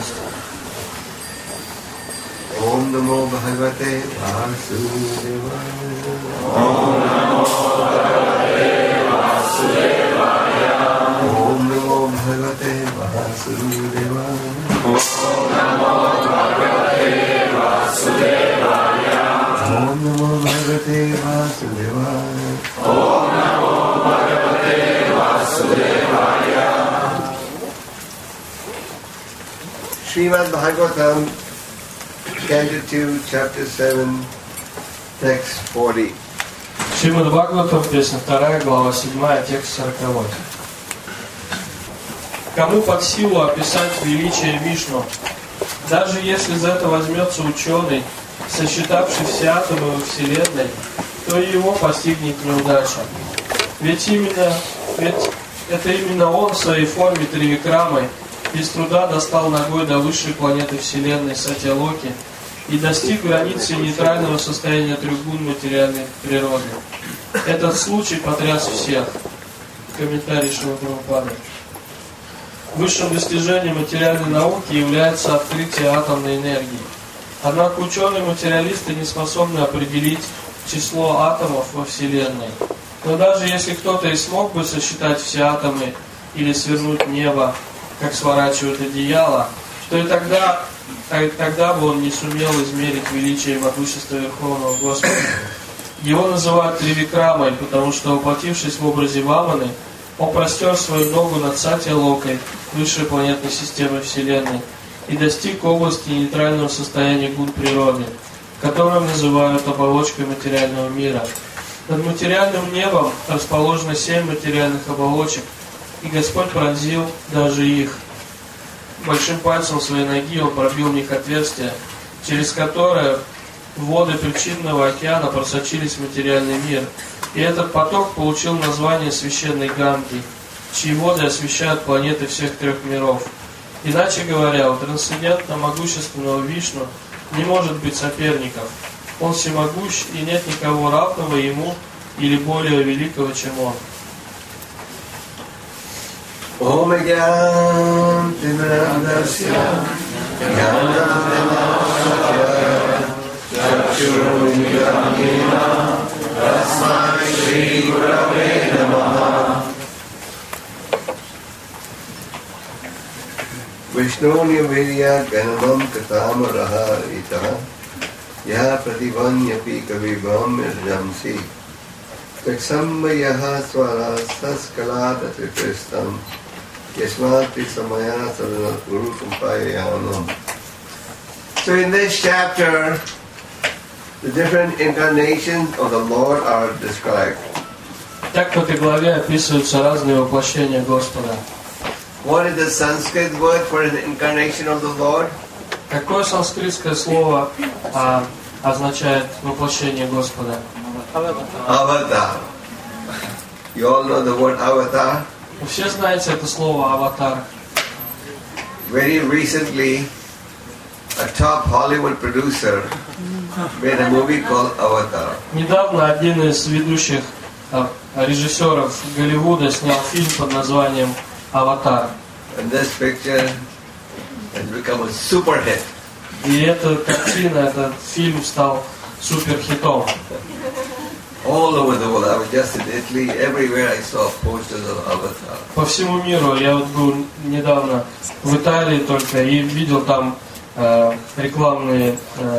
вечности. Om Namo Bhagavate Vasudevaya. Om Namo Bhagavate Vasudevaya. Om Namo Bhagavate Vasudevaya. Om Namo Bhagavate Vasudevaya. Om Namo Bhagavate Vasudevaya. Om Namo Bhagavate Vasudevaya. Srimad Bhagavatam, Canto 2, Chapter 7, Text 40. Шримад Бхагаватам, песня 2, глава 7, текст 40. Кому под силу описать величие Вишну, даже если за это возьмется ученый, сосчитавший все атомы во Вселенной, то и его постигнет неудача. Ведь это именно он в своей форме Тривикрамой без труда достал ногой до высшей планеты Вселенной Сатья-Локи и достиг границы нейтрального состояния трех гун материальной природы. Этот случай потряс всех. Комментарий Шрила Прабхупады. Высшим достижением материальной науки является открытие атомной энергии. Однако ученые-материалисты не способны определить число атомов во Вселенной. Но даже если кто-то и смог бы сосчитать все атомы или свернуть небо, как сворачивают одеяло, то и тогда бы он не сумел измерить величие и могущество Верховного Господа. Его называют Тривикрамой, потому что, воплотившись в образе Ваманы, он простер свою ногу над Сатья-Локой, высшей планетной системой Вселенной, и достиг области нейтрального состояния гун природы, которую называют оболочкой материального мира. Над материальным небом расположено 7 материальных оболочек, и Господь пронзил даже их. Большим пальцем своей ноги он пробил в них отверстие, через которое воды причинного океана просочились в материальный мир. И этот поток получил название священной Ганги, чьи воды освещают планеты всех 3 миров. Иначе говоря, у трансцендентно могущественного Вишну не может быть соперников. Он всемогущ, и нет никого равного ему или более великого, чем он. Om Jnana Timirandasya Jnananandasya Chakshurunmilitam Tasmai Shri Gurave Namaha. Vishnunya Virya Ganamam Katamaraha Ita Yaha Pratibhanyapi Kavibham Mirjamsi Taksammayaha Swara Saskalata Tripristam Yasmati Samaya Sadana Guru Kumpayanam. So in this chapter, the different incarnations of the Lord are described. Так в этой главе описываются разные воплощения Господа. What is the Sanskrit word for an incarnation of the Lord? Какое санскритское слово означает воплощение Господа? Avatar. You all know the word avatar? Вы все знаете это слово «аватар». Very recently, a top Hollywood producer made a movie called Avatar. Недавно один из ведущих режиссеров Голливуда снял фильм под названием «Аватар». And this picture has become a super hit. И эта картина, этот фильм стал суперхитом. All over the world. I was just in Italy. Everywhere I saw posters of Avatar. По всему миру. Я вот был недавно в Италии только и видел там рекламные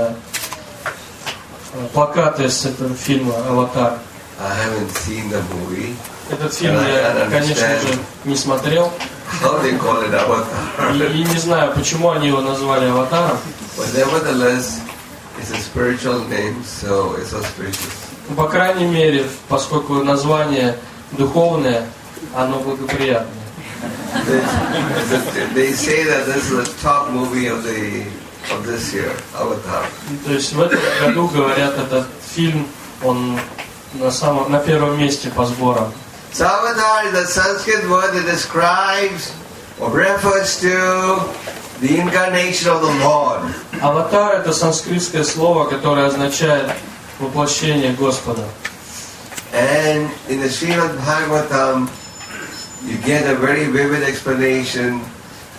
плакаты с этого фильма «Аватар». I haven't seen the movie. Этот фильм я, конечно же, не смотрел. How they call it Avatar. И не знаю, почему они его назвали «Аватаром». But nevertheless, it's a spiritual name, so it's auspicious. Ну, по крайней мере, поскольку название духовное, оно благоприятное. They say that this is the top movie of this year, Avatar. То есть в этом году, говорят, этот фильм, он на первом месте по сборам. So Avatar is a Sanskrit word that describes or refers to the incarnation of the Lord. Аватар — это санскритское слово, которое означает воплощение Господа. And in the Srimad Bhagavatam, you get a very vivid explanation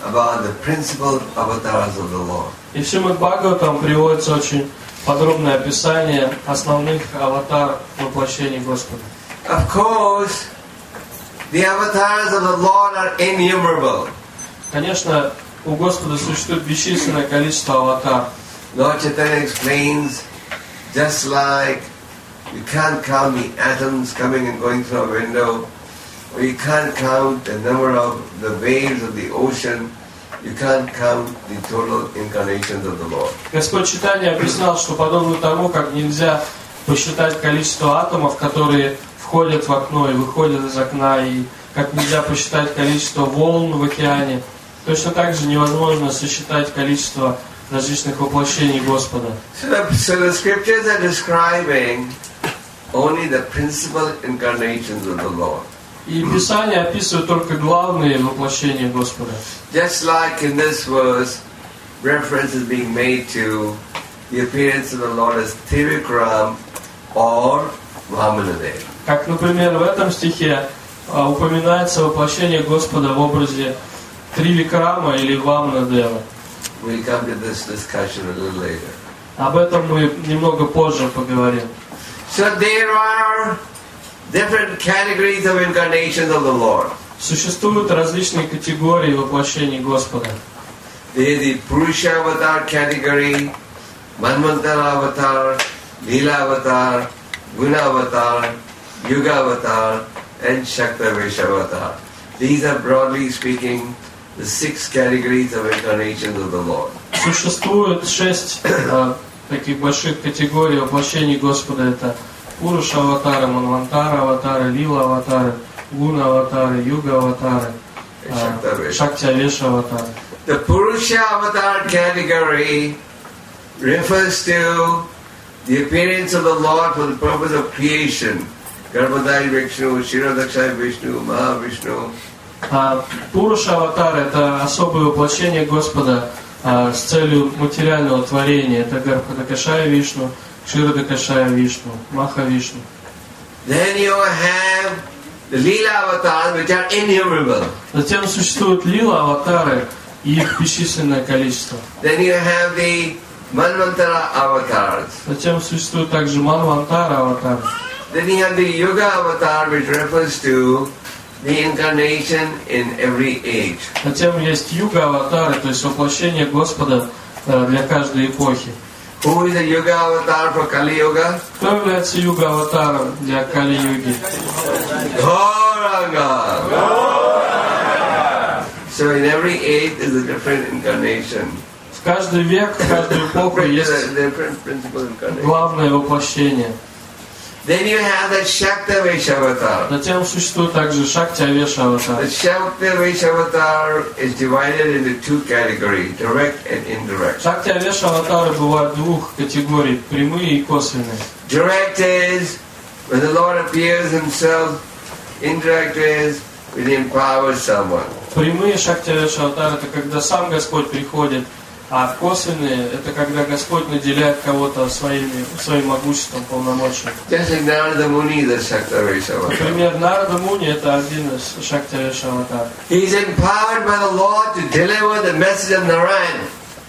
about the principal avatars of the Lord. И в Шримад Бхагаватам приводится очень подробное описание основных аватар воплощений Господа. Of course, the avatars of the Lord are innumerable. Конечно, у Господа существует бесчисленное количество аватар. Lord Chaitanya explains, just like you can't count the atoms coming and going through a window, or you can't count the number of the waves of the ocean, you can't count the total incarnations of the Lord. Господь Чайтанья объяснял, что подобно тому, как нельзя посчитать количество атомов, которые входят в окно и выходят из окна, и как нельзя посчитать количество волн в океане, точно так же невозможно сосчитать количество различных воплощений Господа. So the scriptures are describing only the principal incarnations of the Lord. И Писание описывает только главные воплощения Господа. Just like in this verse, reference is being made to the appearance of the Lord as Trivikram or Vamanadev. Как, например, в этом стихе упоминается воплощение Господа в образе Тривикрама или Ваманадева. We'll come to this discussion a little later. Об этом мы немного позже поговорим. So there are different categories of incarnations of the Lord. Существуют различные категории воплощений Господа. There is the Purusha Avatar category, Manvantara Avatar, Leela Avatar, Guna Avatar, Yuga Avatar, and Shaktavesha Avatar. These are, broadly speaking, the 6 categories of incarnations of the Lord. Существует 6 таких больших категорий воплощений Господа. Это Пуруша аватары, Манвантара аватары, Лила аватары, Гуна аватары, Юга аватары, Шакти Авеша аватары. The Purusha Avatar category refers to the appearance of the Lord for the purpose of creation. Garbhodaya Vishnu, Shirodakshaya Vishnu, Mahavishnu. Пуруша аватар — это особое воплощение Господа с целью материального творения. Это Гарбхадакашая Вишну, Кширодакашая Вишну, Маха Вишну. Then you have the Leela avatars, which are innumerable. Затем существуют лила аватары, и их бесчисленное количество. Then you have the Manvantara avatars. Затем существует также Манвантара аватар. Then you have the Yuga avatar, which refers to the incarnation in every age. Затем есть юга аватары, то есть воплощение Господа для каждой эпохи. Who is the Yuga avatar for Kali Yuga? Кто является юга аватаром для Кали-юги? Gauranga. So in every age is a different incarnation. В каждый век, в каждую эпоху есть Different principal incarnation. главное воплощение. Then you have the Shaktavesha avatar. Затем существует также Шакти Авеша аватар. The Shaktavesha avatar is divided into 2 categories, direct and indirect. Шакти Авеша аватары бывают двух категорий, прямые и косвенные. Direct is when the Lord appears himself. Indirect is when he empowers someone. Прямые Шакти Авеша аватары — это когда сам Господь приходит, а косвенные — это когда Господь наделяет кого-то своим могуществом, полномочием. Just like Narada Muni is a Shaktavesha avatar. Например, Нарада Муни — это один из Шакти Авеша аватар. He is empowered by the Lord to deliver the message of Narayana.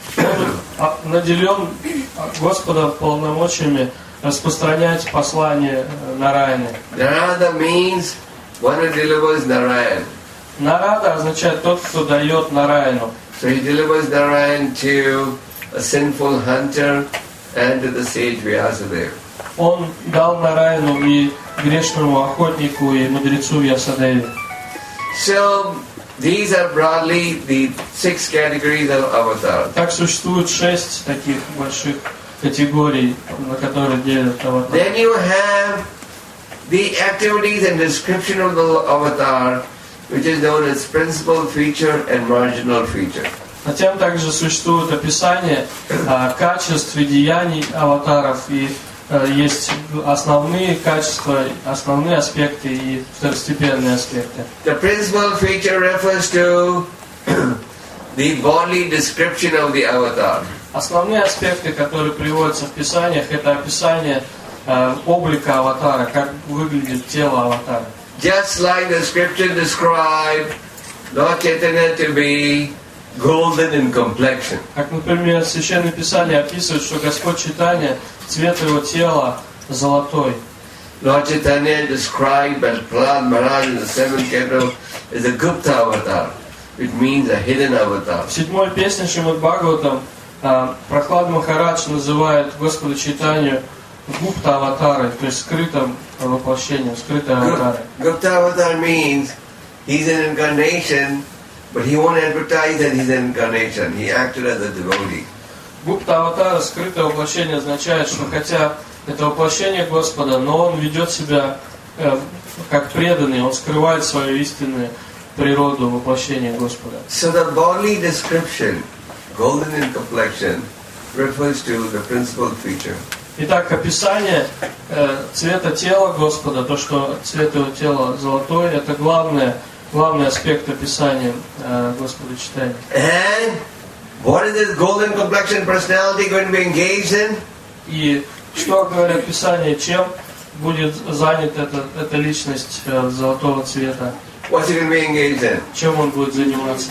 Он наделен Господом полномочиями распространять послание Нараяны. Narada means one who delivers Narayana. Нарада означает тот, кто дает Нараяну. So he delivers Narayan to a sinful hunter and to the sage Vyasadeva. Он дал Нараяну и грешному охотнику, и мудрецу Вьясадеве. So these are broadly the 6 categories of avatars. Так существует 6 таких больших категорий, на которые делят аватар. Then you have the activities and description of the avatar, which is known as principal feature and marginal feature. Затем также существует описание качеств и деяний аватаров, и есть основные качества, основные аспекты и второстепенные аспекты. The principal feature refers to the bodily description of the avatar. Основные аспекты, которые приводятся в Писаниях, это описание облика аватара, как выглядит тело аватара. Just like the scripture described Lord Chaitanya to be golden in complexion. Как, например, Священное Писание описывает, что Господь Чайтанья, цвет его тела золотой. Lord Chaitanya described by Prahlad Maharaj in the 7th canto as a Gupta avatar, which means a hidden avatar. В 7-й песне Шримад Бхагаватам Прахлад Махарадж называет Господа Чайтанью Гупта аватарой, то есть скрытым воплощением, скрытой аватарой. Gupta avatar means he's an incarnation, but he won't advertise that he's an incarnation. He acted as a devotee. Гупта аватара, скрытое воплощение, означает, что хотя это воплощение Господа, но он ведет себя как преданный, он скрывает свою истинную природу воплощения Господа. So the bodily description, golden in complexion, refers to the principal feature. Итак, описание цвета тела Господа, то, что цвет его тела золотой, это главный аспект описания Господа Чайтаньи. And what is this golden complexion personality going to be engaged in? И что говорит Писание, чем будет занята эта личность золотого цвета? What's he going to be engaged in? Чем он будет заниматься?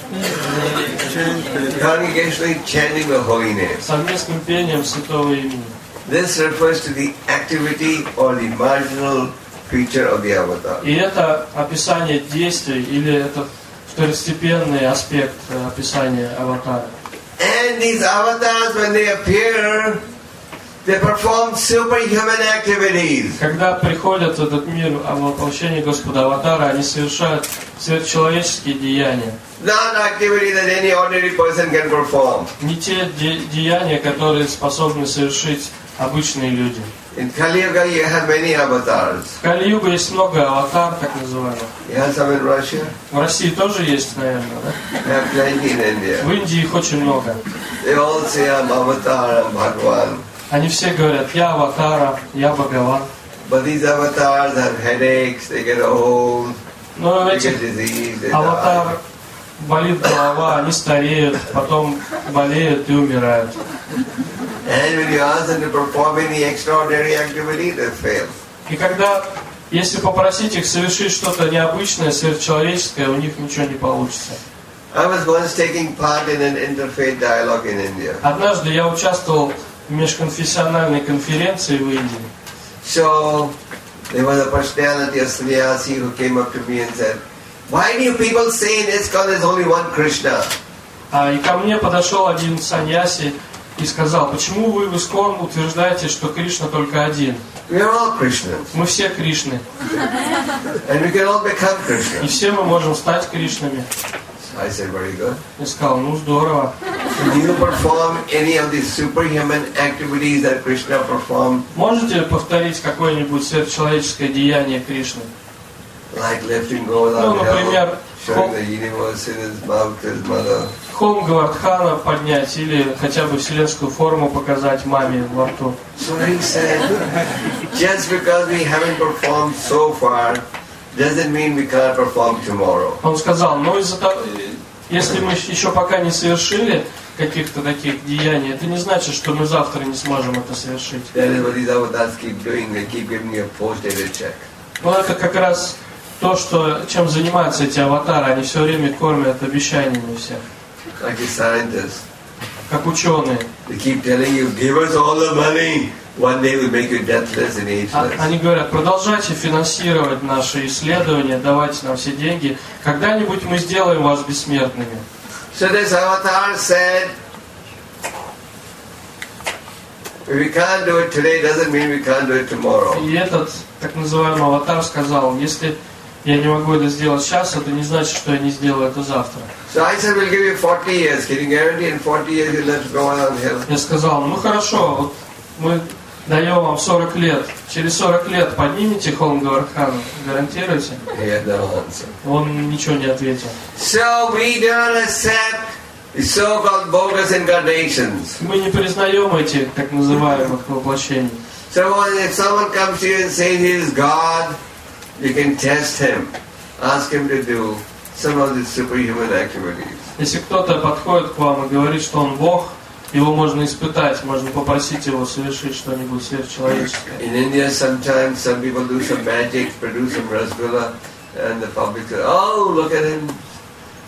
Congregationally chanting the holy name. Совместным пением святого имени. This refers to the activity or the marginal feature of the avatar. И это описание действий, или это второстепенный аспект описания аватара. And these avatars, when they appear, they perform superhuman activities. Когда приходят в этот мир воплощения Господа Аватара, они совершают сверхчеловеческие деяния. Not activity that any ordinary person can perform. Не те деяния, которые способны совершить обычные люди. In Kali Yuga you have many avatars. В Кали-югу есть много аватар, так называемых. You have some in Russia? В России тоже есть, наверное, да? You have plenty in India. В Индии их очень много. They all say I'm avatar, I'm Bhagwan. Они все говорят, я аватара, я Бхагаван. But these avatars have headaches, they get old, Но у they этих get disease, they die. аватар болит голова, они стареют, потом болеют и умирают. And when you ask them to perform any extraordinary activity, they fail. И если попросить их совершить что-то необычное, сверхчеловеческое, у них ничего не получится. I was once taking part in an interfaith dialogue in India. Однажды я участвовал в межконфессиональной конференции в Индии. So there was a personality, a sannyasi, who came up to me and said, "Why do you people say in ISKCON there's only one Krishna?" И ко мне подошел один саньяси и сказал, почему вы в ИСККОН утверждаете, что Кришна только один? We are all Krishnas. Мы все Кришны. And we can all become И Krishnas. все мы можем стать Кришнами. I said, very good. Я сказал, ну здорово. Do you perform any of these superhuman activities that Krishna performed? Можете повторить какое-нибудь сверхчеловеческое деяние Кришны? Like lifting gold Ну, on the например, hill, showing the universe in his mouth to his mother. холм Гавардхана поднять или хотя бы вселенскую форму показать маме во рту. So he said, just because we haven't performed so far, doesn't mean we can't perform tomorrow. Он сказал, ну из-за того, если мы еще пока не совершили каких-то таких деяний, это не значит, что мы завтра не сможем это совершить. That is what these avatars keep doing. They keep giving you a post-dated check. Но это как раз то, чем занимаются эти аватары. Они все время кормят обещаниями всех. Like the scientists. Как ученые. They keep telling you, give us all the money. One day we'll make you deathless and ageless. Они говорят, продолжайте финансировать наши исследования, давайте нам все деньги. Когда-нибудь мы сделаем вас бессмертными. So this avatar said, if we can't do it today, doesn't mean we can't do it tomorrow. И этот так называемый аватар сказал, если я не могу это сделать сейчас, это не значит, что я не сделаю это завтра. So I said, we'll give you 40 years. Can you guarantee in 40 years you'll let go on hill? Я сказал, ну хорошо, вот мы даем вам 40 лет. Через 40 лет поднимете холм Гавардхана, гарантируете? He had no answer. Он ничего не ответил. So we don't accept the so-called bogus incarnations. Мы не признаем этих так называемых воплощений. So if someone comes to you and says he is God, you can test him. Ask him to do some of the superhuman activities. Если кто-то подходит к вам и говорит, что он Бог, его можно испытать, можно попросить его совершить что-нибудь сверхчеловеческое. In India, sometimes some people do some magic, produce some rasgulla, and the public says, "Oh, look at him!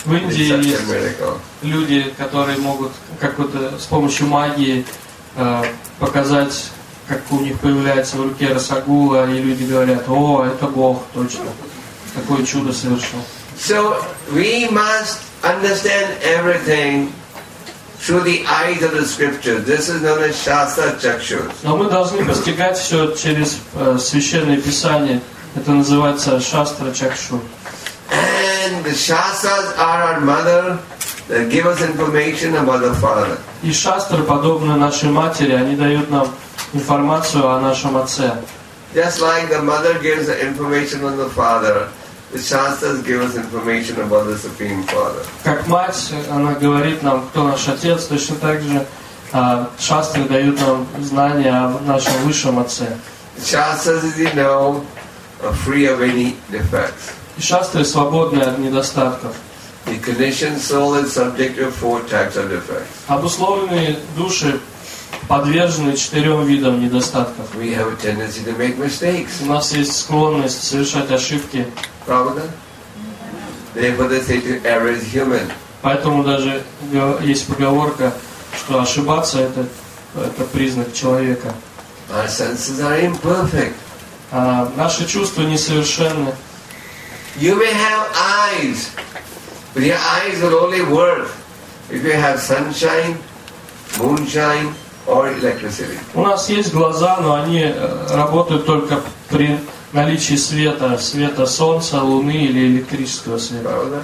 В Индии It's such a есть miracle. люди, которые могут как-то с помощью магии показать, как у них появляется в руке расагула, и люди говорят: о, это Бог, точно. Такое чудо совершил. So we must understand everything through the eyes of the scripture. This is known as Shastra Chakshus. Но мы должны постигать все через священное писание. Это называется Шастра Чакшу. And the Shastras are our mother that give us information about the Father. И шастры, подобно нашей матери, они дают нам информацию о нашем Отце. Just like the mother gives the information on the Father, the Shastras give us information about the Supreme Father. Как мать, она говорит нам, кто наш Отец, точно так же шастры дают нам знания о нашем Высшем Отце. The Shastras, as you know, are free of any defects. И шастры свободны от недостатков. The conditioned soul is subject to 4 types of defects. Обусловленные души подвержены 4 видам недостатков. We have a tendency to make mistakes. У нас есть склонность совершать ошибки. Правда? Therefore they say to error is human. Поэтому даже есть поговорка, что ошибаться это признак человека. Our senses are imperfect. Наши чувства несовершенны. You may have eyes, but your eyes will only work if you have sunshine, moonshine, or electricity. У нас есть глаза, но они работают только при наличии света солнца, луны или электрического света. Pravda?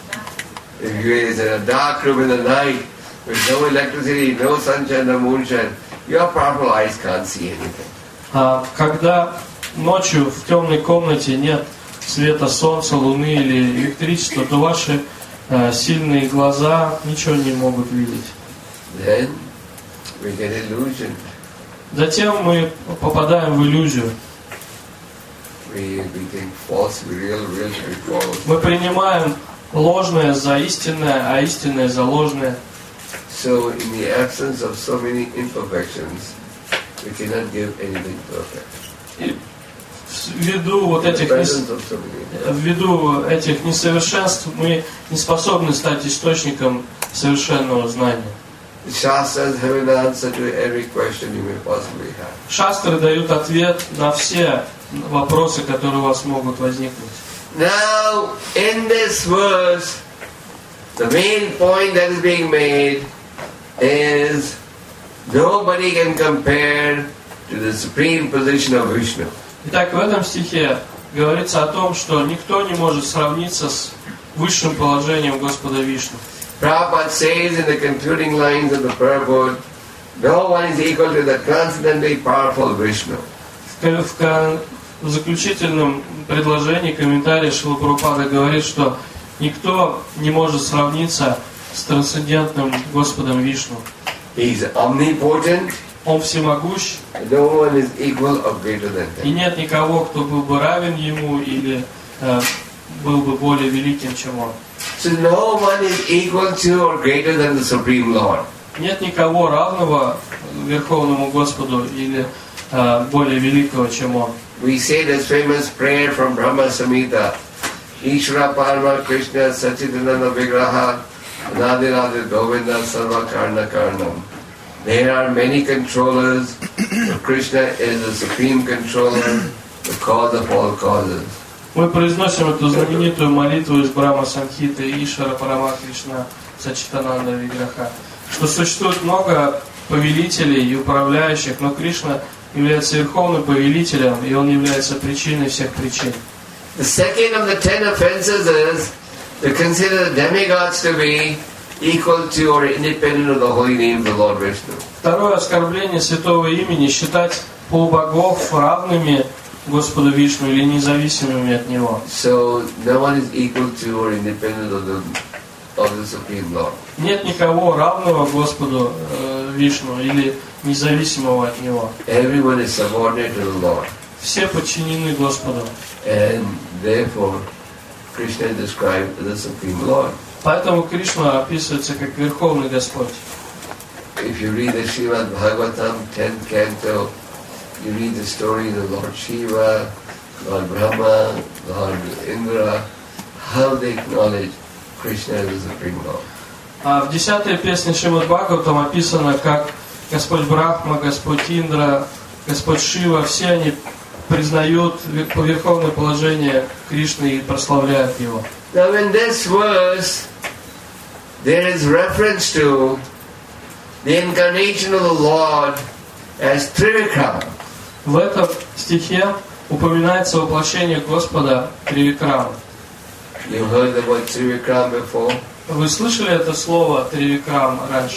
If you is in a dark room in the night with no electricity, no sunshine, no moonshine, your powerful eyes can't see anything. Когда ночью в темной комнате нет света солнца, луны или электричества, то ваши сильные глаза ничего не могут видеть. Then we get illusion. Затем мы попадаем в иллюзию. We think false, real to be false. Мы принимаем ложное за истинное, а истинное за ложное. So in the absence of so many imperfections, we cannot give anything perfect. И ввиду этих несовершенств мы не способны стать источником совершенного знания. The Shastras have an answer to every question you may possibly have. Шастры дают ответ на все вопросы, которые у вас могут возникнуть. Now, in this verse, the main point that is being made is nobody can compare to the supreme position of Vishnu. Итак, в этом стихе говорится о том, что никто не может сравниться с высшим положением Господа Вишну. Prabhupada says in the concluding lines of the purport, no one is equal to the transcendently powerful Vishnu. В заключительном предложении комментария Шрила Прабхупада говорит, что никто не может сравниться с трансцендентным Господом Вишну. He is omnipotent. Он всемогущ, No one is equal or greater than и him. нет никого, кто был бы равен ему или был бы более великим, чем он. So no one is equal to or greater than the Supreme Lord. Нет никого равного Верховному Господу или более великого, чем он. We say this famous prayer from Brahma Samhita. Ishvara Parama Krishna Sachidananda Vigraha Nadirada Govinda Sarva Karna Karnam. There are many controllers, but Krishna is the supreme controller, the cause of all causes. Мы произносим эту знаменитую молитву из Брахма Самхиты Ишвара Парама Кришна Сачитананда Виграха, что существует много повелителей и управляющих, но Кришна является верховным повелителем, и он является причиной всех причин. The second of the 10 offenses is to consider the demigods to be equal to or independent of the holy name of the Lord Vishnu. Второе оскорбление святого имени — считать полубогов равными Господу Вишну или независимыми от него. So no one is equal to or independent of the Supreme Lord. Нет никого равного Господу Вишну или независимого от него. Everyone is subordinate to the Lord. Все подчинены Господу. And therefore, Krishna is described as the Supreme Lord. Поэтому Кришна описывается как Верховный Господь. If you read the Srimad Bhagavatam 10th canto, you read the stories of Lord Shiva, Lord Brahma, Lord Indra, how they acknowledge Krishna is the Supreme Lord. А в 10-й песне Шримад Бхагаватам описано, как Господь Брахма, Господь Индра, Господь Шива, все они признают верховное положение Кришны и прославляют его. Now in this verse, there is reference to the incarnation of the Lord as Trivikram. В этом стихе упоминается воплощение Господа Тривикрама. You heard the word Trivikram before? Вы слышали это слово Тривикрам раньше?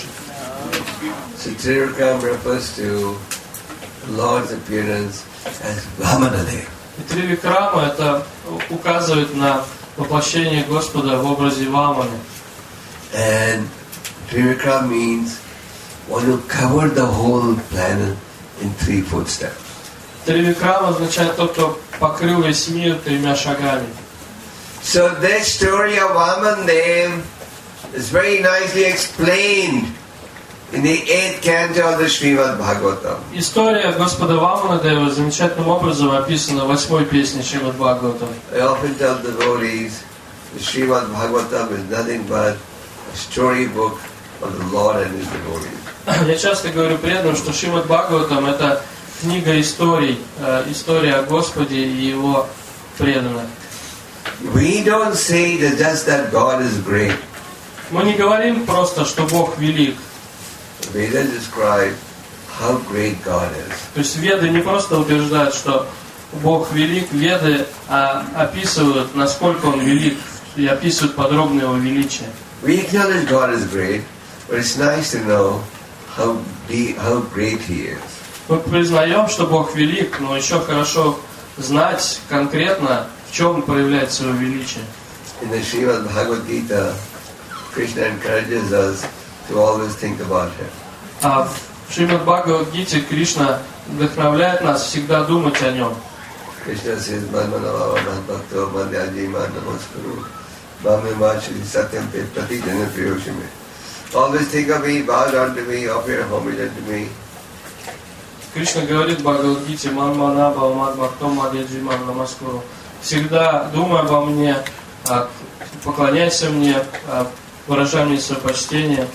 So Trivikram refers to the Lord's appearance as Vamanadeva. И Тривикрама это указывает на воплощение Господа в образе Ваманы. And Trivikram means one who covered the whole planet in 3 footsteps. Тривикрам означает тот, кто покрыл весь мир 3 шагами. So this story of Vamanadeva is very nicely explained in the 8th canto of the Srimad Bhagavatam. История Господа Ваманадева замечательным образом описана в 8-й песне Шримад Бхагаватам. I often tell devotees the Srimad Bhagavatam is nothing but a storybook of the Lord and His devotees. Я часто говорю преданным, что Шримад Бхагаватам это книга историй, история о Господе и Его преданных. We don't say that just that God is great. Мы не говорим просто, что Бог велик. Vedas describe how great God is. То есть Веды не просто утверждают, что Бог велик, Веды описывают, насколько Он велик, и описывают подробно Его величие. We acknowledge God is great, but it's nice to know how great He is. Мы признаем, что Бог велик, но еще хорошо знать конкретно, в чем проявляется Его величие. In the Srimad Bhagavad Gita, Krishna encourages us to always think about Him. А в Шримад Бхагавад-гите Кришна вдохновляет нас всегда думать о Нем. Krishna says, Manmanava Bhakto Madhyaji Namaskuru Bhame Vachri Satyam Prati Jana Priyoshime. Always think of me, bow down to me, offer homage unto me. Кришна говорит в Бхагавад-гите «Манмана Бхавамад Бхактом Мадьяджиман Намаскуру». Всегда думай обо мне, поклоняйся мне, выражай мне свое почтение.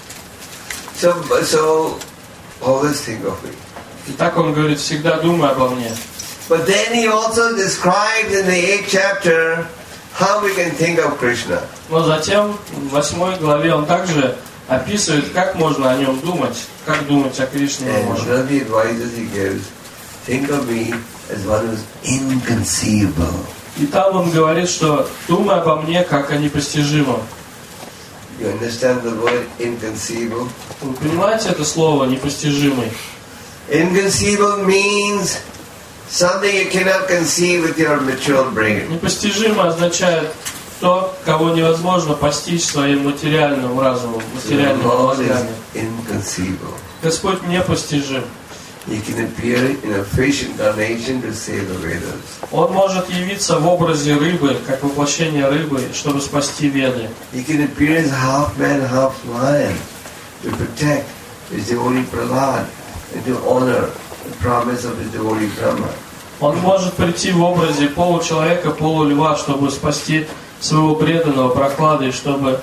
So always think of me. И так он говорит, всегда думай обо мне. But then he also describes in the 8th chapter how we can think of Krishna. Но затем в 8 главе он также описывает, как можно о нем думать, как думать о Кришне And можно. one of the advices he gives, think of me as one who is inconceivable. И там он говорит, что думай обо мне, как о непостижимом. You understand the word inconceivable? Вы понимаете это слово «непостижимый»? Inconceivable means something you cannot conceive with your mature brain. Непостижимый означает то, кого невозможно постичь своим материальным разумом, материальным God мозгами. is inconceivable. Господь непостижим. He can appear in a fish incarnation to save the Vedas. Он может явиться в образе рыбы, как воплощение рыбы, чтобы спасти Веды. He can appear as half man, half lion to protect his devotee Prahlad and to honor the promise of his devotee Brahma. Он может прийти в образе получеловека, полульва, чтобы спасти своего преданного Прохлады, чтобы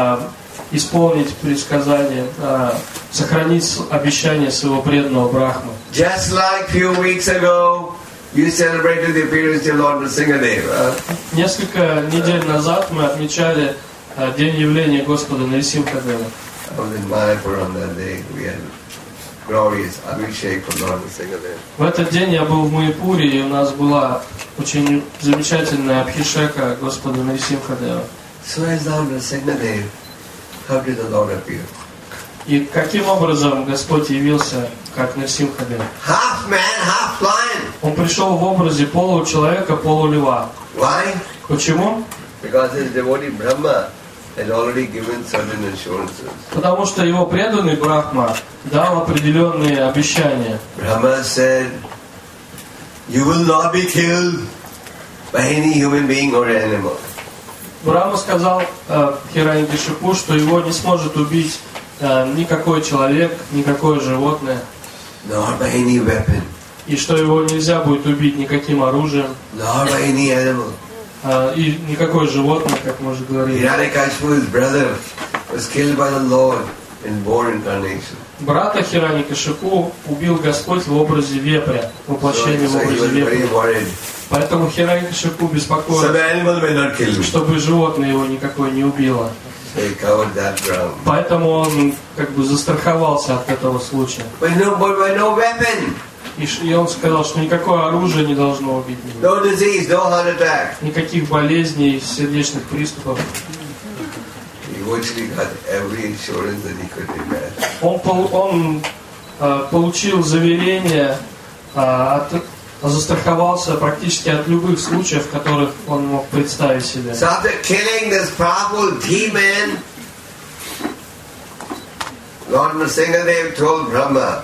исполнить предсказание, сохранить обещание своего преданного Брахмы. Just like few weeks ago, you celebrated the appearance of Lord Nrsingadeva. Nесколько недель назад мы отмечали день явления Господа Нарисимхадева. I was in Mayapur on that day. We had glorious Abhishek for Lord Nrsingadeva. В этот день я был в Майяпуре, и у нас была очень замечательная абхишека Господа Нарисимхадева. So as Lord Nrsingadeva, how did the Lord appear? И каким образом Господь явился как Нарисимхадев? Half man, half lion. Он пришел в образе получеловека, полульва. Why? Почему? Because his devotee Brahma had already given certain assurances. Потому что его преданный Брахма дал определенные обещания. Brahma said, you will not be killed by any human being or animal. Брахма сказал Хирanyакшипу, что его не сможет убить никакой человек, никакое животное. Nor by any weapon. И что его нельзя будет убить никаким оружием, Nor by any animal. и никакое животное, как мы уже говорили. Hiranyakashipu's brother was killed by the Lord in boar incarnation. Брата Хираньякашипу убил Господь в образе вепря, воплощение в So he образе was very вепря. worried. Поэтому Хираньякашипу Some беспокоился, animal may not kill me. чтобы животное его никакое не убило. So he covered that ground. Поэтому он как бы застраховался от этого случая. But no weapon, И он сказал, что никакое оружие не должно убить меня. no disease, no heart attack. Никаких болезней, сердечных приступов. He virtually got every insurance that he could imagine. Он получил заверение, застраховался практически от любых случаев, в которых он мог представить себе. So after killing this powerful demon, Lord Nrsingadev told Brahma,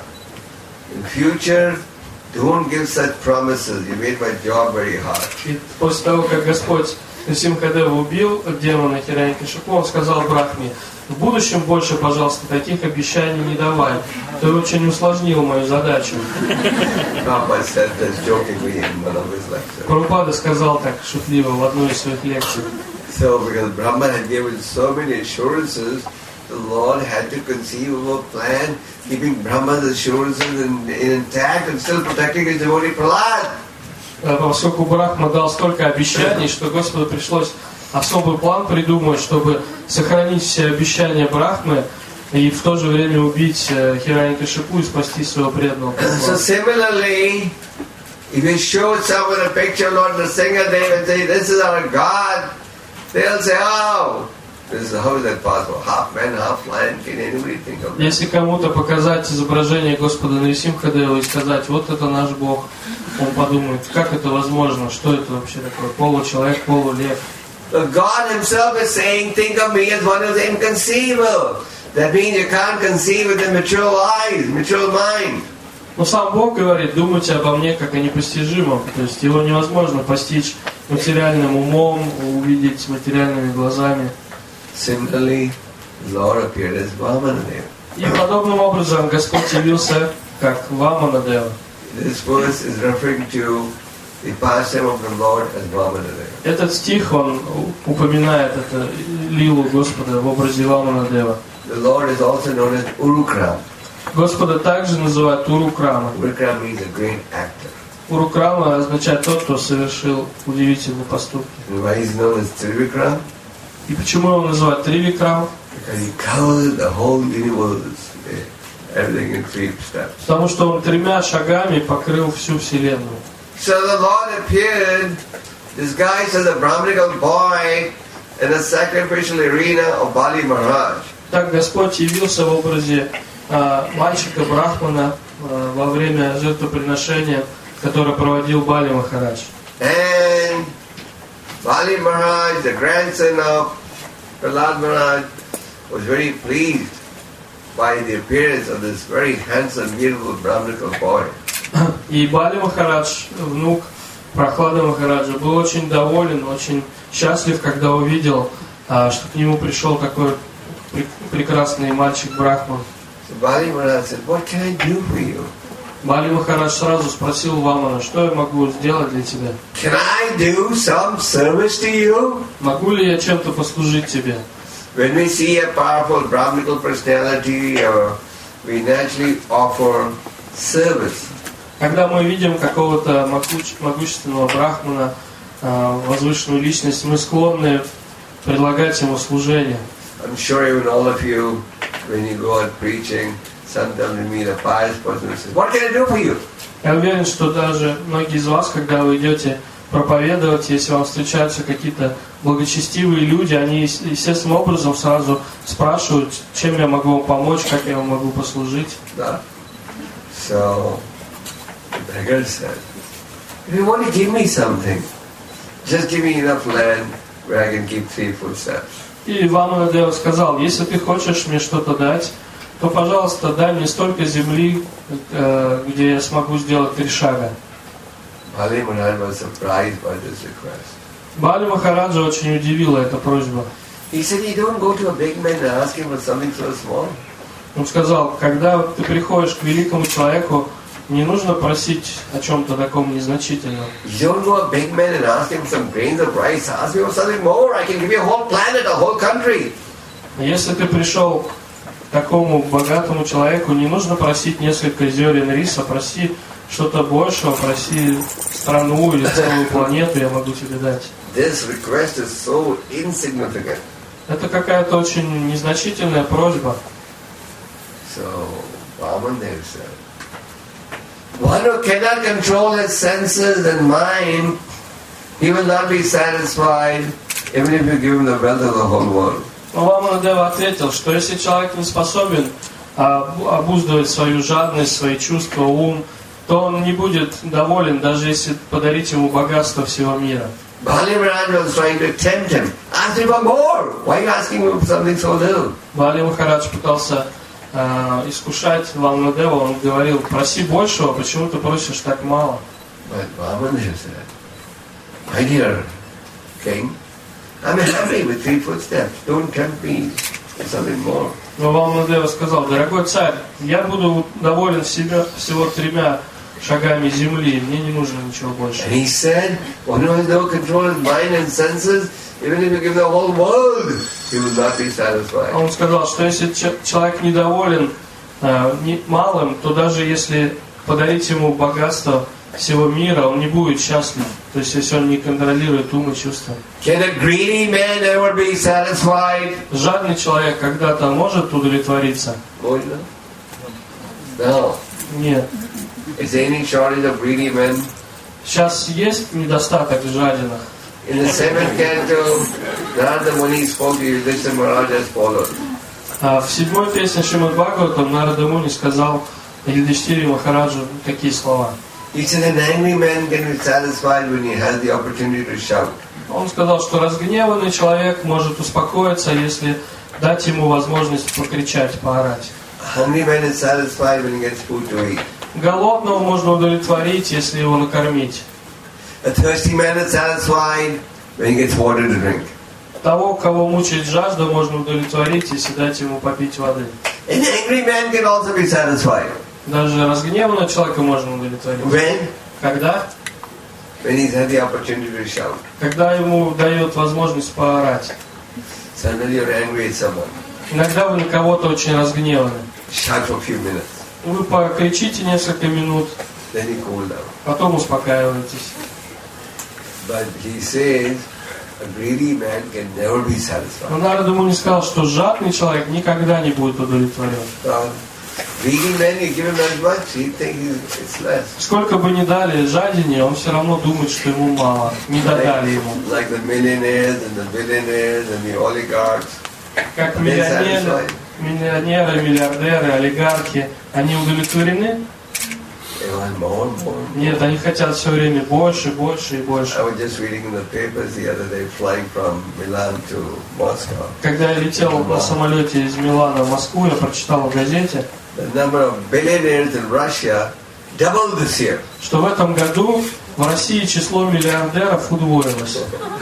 in future, don't give such promises. You made my job very hard. И после того, как Господь Нрсимхадева убил демона Хираньякашипу, он сказал Брахме: в будущем больше, пожалуйста, таких обещаний не давай. Ты очень усложнил мою задачу. Prabhupada said this jokingly in one of his lectures. Прабхупада сказал так шутливо в одной из своих лекций. So because Brahma had given so many assurances, the Lord had to conceive of a plan, keeping Brahma's assurances intact and still protecting his devotee Prahlad. Поскольку Брахма дал столько обещаний, что Господу пришлось особый план придумать, чтобы сохранить все обещания Брахмы и в то же время убить Хираньякашипу и спасти своего преданного. So similarly, if you show someone a picture of Lord Nrsingadev and say, this is our God, they'll say, oh, how is that possible? Half man, half lion, can anybody think of that? Если кому-то показать изображение Господа Нрсимхадева и сказать, вот это наш Бог, он подумает, как это возможно, что это вообще такое, получеловек, полулев. But God himself is saying, think of me as one who is inconceivable. That means you can't conceive with the mature eyes, mature mind. Но сам Бог говорит, думайте обо мне как о непостижимом, то есть его невозможно постичь материальным умом, увидеть материальными глазами. Similarly, the Lord appeared as Vamanadeva. И подобным образом Господь явился как Ваманадева. This verse is referring to the pastime of the Lord as Vamanadeva. Этот стих, он упоминает это лилу Господа в образе Ваманадева. The Lord is also known as Urukram. Господа также называют Урукрама. Urukram means a great actor. Урукрама означает тот, кто совершил удивительные поступки. And why is he known as Trivikram? И почему его называют Тривикрам? Because he covered the whole universe, everything in 3 steps. Потому что он 3 шагами покрыл всю Вселенную. So the Lord appeared disguised as a Brahmanical boy in a sacrificial arena of Bali Maharaj. Так Господь явился в образе мальчика Брахмана во время жертвоприношения, которое проводил Бали Махарадж. And Bali Maharaj, the grandson of Prahlad Maharaj, was very pleased by the appearance of this very handsome, beautiful Brahmanical boy. И Бали Махарадж, внук Прохлада Махараджа, был очень доволен, очень счастлив, когда увидел, что к нему пришел такой прекрасный мальчик Брахман. So Bali Maharaj said, what can I do for you? Бали Махарадж сразу спросил Вамана, что я могу сделать для тебя? Can I do some service to you? Могу ли я чем-то послужить тебе? When we see a powerful Brahmanical personality, we naturally offer service. Когда мы видим какого-то могущественного брахмана, возвышенную личность, мы склонны предлагать ему служение. I'm sure even all of you, when you go out preaching, sometimes you meet a pious person who says, what can I do for you? Я уверен, что даже многие из вас, когда вы идете проповедовать, если вам встречаются какие-то благочестивые люди, они естественным образом сразу спрашивают, чем я могу вам помочь, как я вам могу послужить. Да. So, the beggar said, if you want to give me something, just give me enough land where I can keep 3 footsteps. И Ваманадева сказал, если ты хочешь мне что-то дать, то, пожалуйста, дай мне столько земли, где я смогу сделать 3 шага. Bali Maharaj was surprised by this request. Бали Махараджа очень удивила эта просьба. He said, you don't go to a big man and ask him for something so small. Он сказал, когда ты приходишь к великому человеку, Не нужно просить о чем-то таком незначительном. You don't go a big man and ask him some grains of rice. Ask me for something more. I can give you a whole planet, a whole country. Если ты пришел к такому богатому человеку, не нужно просить несколько зерен риса, проси что-то большего, проси страну или целую планету, я могу тебе дать. This request is so insignificant. Это какая-то очень незначительная просьба. So, Vamandev said, one who cannot control his senses and mind, he will not be satisfied even if you give him the wealth of the whole world. Ваманадева ответил, что если человек не способен обуздывать свою жадность, свои чувства, ум, то он не будет доволен, даже если подарить ему богатство всего мира. Bali Maharaj was trying to tempt him. Ask him for more. Why are you asking him for something so little? Бали Махарадж пытался искушать Ваманадева, он говорил, проси большего, почему ты просишь так мало? But Vamandev said, my dear king, I'm happy with 3 footsteps. Don't tempt me with something more. Но Ваманадева сказал, дорогой царь, я буду доволен всего 3 шагами земли, мне не нужно ничего больше. And he said, one who has no control of his mind and senses, even if you give the whole world, he will not be satisfied. Он сказал, что если человек недоволен малым, то даже если подарить ему богатство всего мира, он не будет счастлив. То есть, если он не контролирует ум и чувства. Can a greedy man ever be satisfied? Жадный человек когда-то может удовлетвориться? Можно? No. Нет. Is there any shortage of greedy men? Сейчас есть недостаток жадинах. In the 7th canto, Narada Muni spoke to Yudhishthira Maharaj as follows. В 7-й песне Шримад Бхагаватам Нарада Муни сказал Юдхиштире Махараджу такие слова. He said an angry man can be satisfied when he has the opportunity to shout. Он сказал, что разгневанный человек может успокоиться, если дать ему возможность покричать, поорать. A hungry man is satisfied when he gets food to eat. Голодного можно удовлетворить, если его накормить. A thirsty man is satisfied when he gets water to drink. Того, кого мучает жажда, можно удовлетворить, если дать ему попить воды. An angry man can also be satisfied. Даже разгневанного человека можно удовлетворить. When? Когда? When he's had the opportunity to shout. Когда ему дает возможность поорать. Suddenly you're angry at someone. Иногда вы на кого-то очень разгневаны. Shout for a few minutes. Вы покричите несколько минут, Then you cool down. потом успокаиваетесь. But he says a greedy man can never be satisfied. Но Нарада Муни сказал, что жадный человек никогда не будет удовлетворен. Greedy man, you give him as much, he thinks it's less. Сколько бы ни дали жадине, он все равно думает, что ему мало. Не додали ему. Like the millionaires and the billionaires and the oligarchs. Как миллионеры, миллиардеры, олигархи, они удовлетворены? They want more and more. Нет, они хотят все время больше, больше и больше. I was just reading in the papers the other day, flying from Milan to Moscow. Когда я летел на самолете из Милана в Москву, я прочитал в газете, The number of billionaires in Russia doubled this year. что в этом году в России число миллиардеров удвоилось.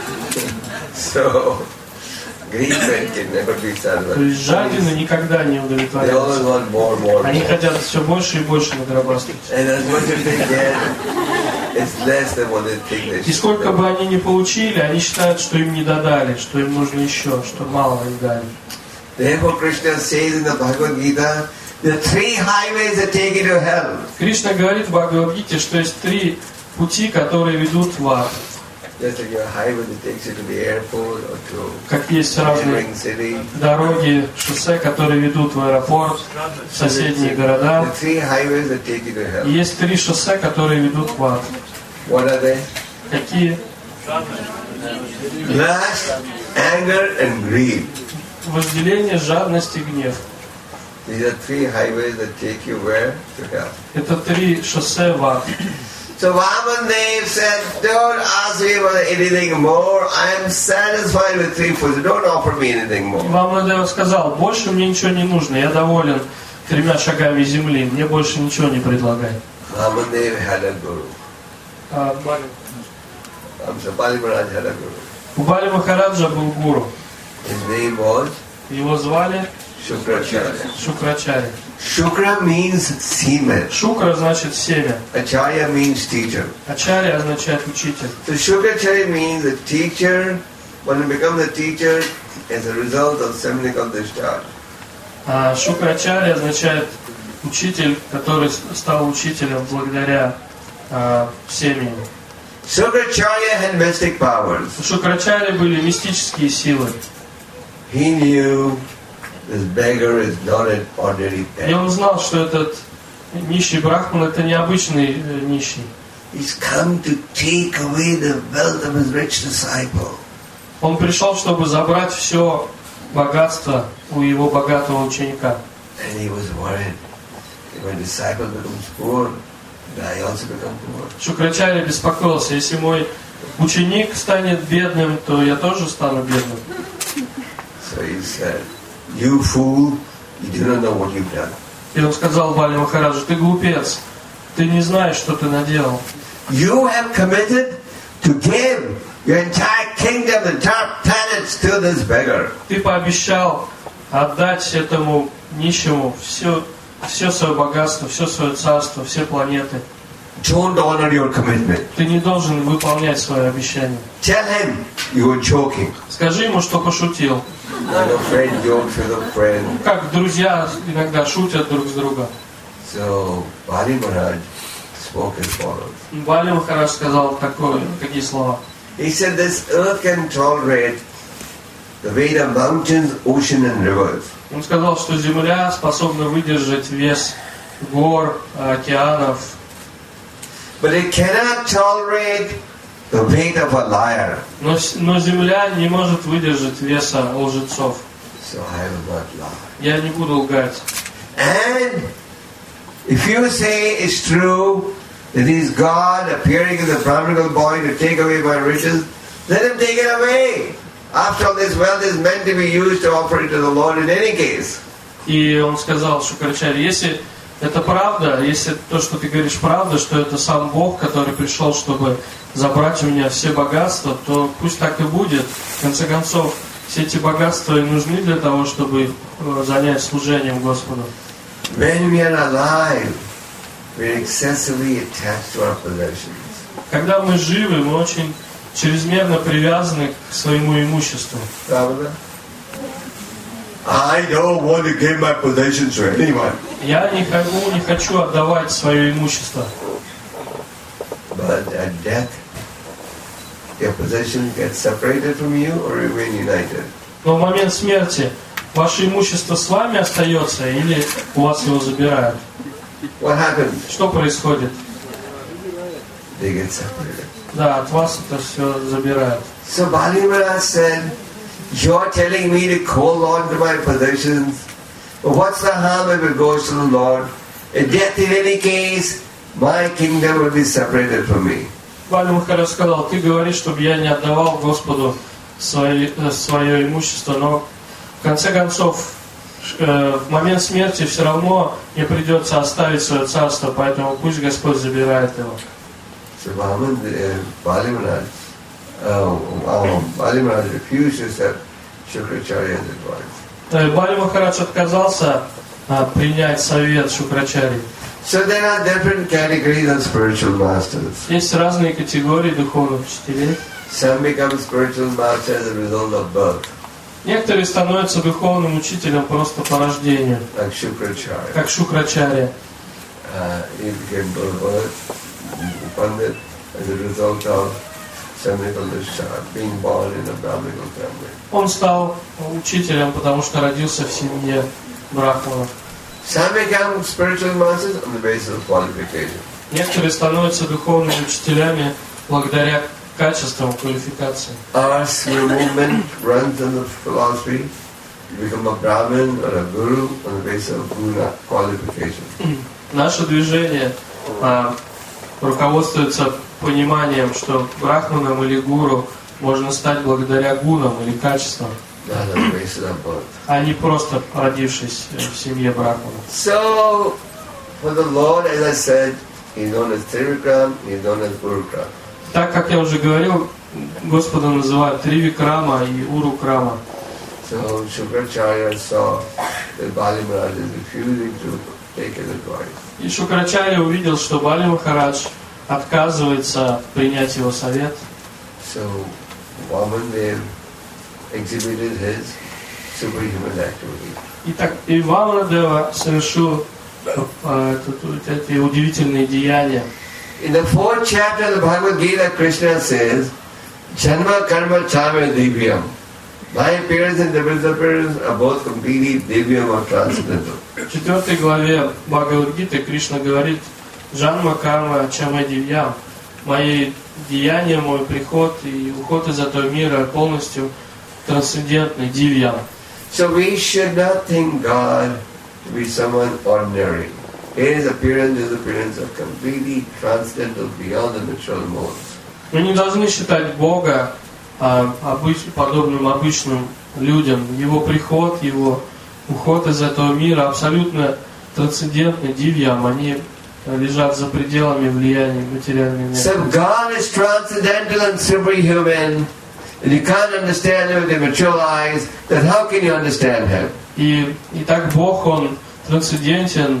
So, greedy men can never be То satisfied. есть жадины никогда не They always удовлетворяются. want more and more. Они хотят все больше и больше награбастать. And as much as they get, it's less than what they think they И should. сколько бы они ни получили, они считают, что им не додали, что им нужно еще, что мало им дали. Therefore, Krishna says in the Bhagavad Gita, there are 3 highways that take you to hell. Кришна говорит в Бхагавад-гите, что есть 3 пути, которые ведут в ад. Just like your highway that takes you to the airport or to Как есть разные neighboring city. дороги, шоссе, которые ведут в аэропорт, в соседние There города. are 3 highways that take you to И hell. есть 3 шоссе, которые ведут в ад. What are they? Какие? Lust, anger, and greed. Вожделение, жадность и гнев. These are 3 highways that take you where? To hell. Это 3 шоссе в ад. So Vamandev said, don't ask me for anything more. I am satisfied with 3 foods. Don't offer me anything more. Ваманадева сказал, больше мне ничего не нужно, я доволен 3 шагами земли, мне больше ничего не предлагай. Vamandev had a guru. Bali Maharaj had a guru. У Бали Махараджа был гуру. His name was Его звали Shukracharya. Шукрачари. Shukra means semen. Шукра значит семя. Acharya means teacher. Ачарья означает учитель. So Shukracharya means a teacher. When you become the teacher, as a result of seminical discharge. А Шукрачарья означает учитель, который стал учителем благодаря семени. Shukracharya had mystic powers. У Шукрачарьи были мистические силы. He knew this beggar is not an ordinary И beggar. он знал, что этот нищий брахман это не обычный нищий. He's come to take away the wealth of his rich disciple. Он пришел, чтобы забрать все богатство у его богатого ученика. And he was worried. If my disciple becomes poor, I also become poor. Шукрачарья беспокоился, если мой ученик станет бедным, то я тоже стану бедным. So he said, you fool, you do not know what you've done. И он сказал Бали Махараджу: ты глупец, ты не знаешь, что ты наделал. You have committed to give your entire kingdom, entire planets to this beggar. Ты пообещал отдать этому нищему все свое богатство, все свое царство, все планеты. Don't honor your commitment. Ты не должен выполнять свое обещание. Tell him you were joking. Скажи ему, что пошутил. Like a friend jokes with a friend. Как друзья иногда шутят друг с другом. So Bali Maharaj spoke as follows. Бали Махарадж сказал такие слова. He said this earth can tolerate the weight of mountains, ocean and rivers. Он сказал, что Земля способна выдержать вес гор, океанов, But it cannot tolerate the weight of a liar. но Земля не может выдержать веса лжецов. So I will not lie. Я не буду лгать. And if you say it's true that he is God appearing in the Brahmanical body to take away my riches, let him take it away. After all, this wealth is meant to be used to offer it to the Lord in any case. И он сказал Шукрачарье: если это правда, если то, что ты говоришь, правда, что это сам Бог, который пришел, чтобы забрать у меня все богатства, то пусть так и будет. В конце концов, все эти богатства и нужны для того, чтобы занять служением Господу. When we are alive, we are excessively attached to our possessions. Когда мы живы, мы очень чрезмерно привязаны к своему имуществу. Pravada? I don't want to give my possessions to anyone. Я не хочу отдавать свое имущество. But at death, your possessions get separated from you or remain united. Но в момент смерти ваше имущество с вами остается или у вас его забирают? What happens? Что происходит? They get separated. Да, от вас это все забирают. So Bali Maharaj said, you're telling me to hold on to my possessions. But what's the harm if it goes to the Lord? At death, in any case, my kingdom will be separated from me. Бали Махарадж сказал: ты говоришь, чтобы я не отдавал Господу свое имущество, но в конце концов, в момент смерти все равно мне придется оставить свое царство, поэтому пусть Господь забирает его. So Bali Maharaj refused to accept Shukracharya's advice. Бали Махарадж отказался принять совет Шукрачарьи. So there are different categories of spiritual masters. Есть разные категории духовных учителей. Some become spiritual masters as a result of birth, Некоторые становятся духовным учителем просто по рождению, like Shukracharya. как Шукрачарья. He became Pandit as a result of seminical discharge, being born in a Brahminical family. Он стал учителем, потому что родился в семье брахманов. Some become spiritual masters on the basis of qualification. Некоторые становятся духовными учителями благодаря качествам, квалификации. Our sphere movement runs on the philosophy. You become a Brahmin or a Guru on the basis of guna qualification. Наше движение руководствуется пониманием, что брахманом или гуру можно стать благодаря гунам или качествам, Not on the basis of birth. а не просто родившись в семье брахмана. So, for the Lord, as I said, He is known as Trivikram, He is known as Gurukram. Так как я уже говорил, Господа называют Тривикрама и Урукрама. So Shukracharya saw that Bali Maharaj is refusing to take his advice. И Шукрачарья увидел, что Бали Махарадж отказывается принять его совет. So Vamandev exhibited his superhuman activity. И Ваманадева совершил эти удивительные деяния. In the 4th chapter of the Bhagavad Gita, Krishna says, Janma karma chame divyam. My appearance and the appearance are both completely divyam or transcendental. В 4 главе Бхагавад-гиты Кришна говорит: Джанма карма чаме дивьям. Мои деяния, мой приход и уход из этого мира полностью трансцендентный, дивьям. So we should not think God to be someone ordinary. His appearance is appearance of completely transcendental beyond the natural modes. Мы не должны считать Бога подобным обычным людям. Его приход, его уход из этого мира абсолютно трансцендентны, дивьям. Они лежат за пределами влияния материальной энергии. So God is transcendental and superhuman, and you can't understand him with your mature eyes, then how can you understand him? И так Бог, Он трансцендентен,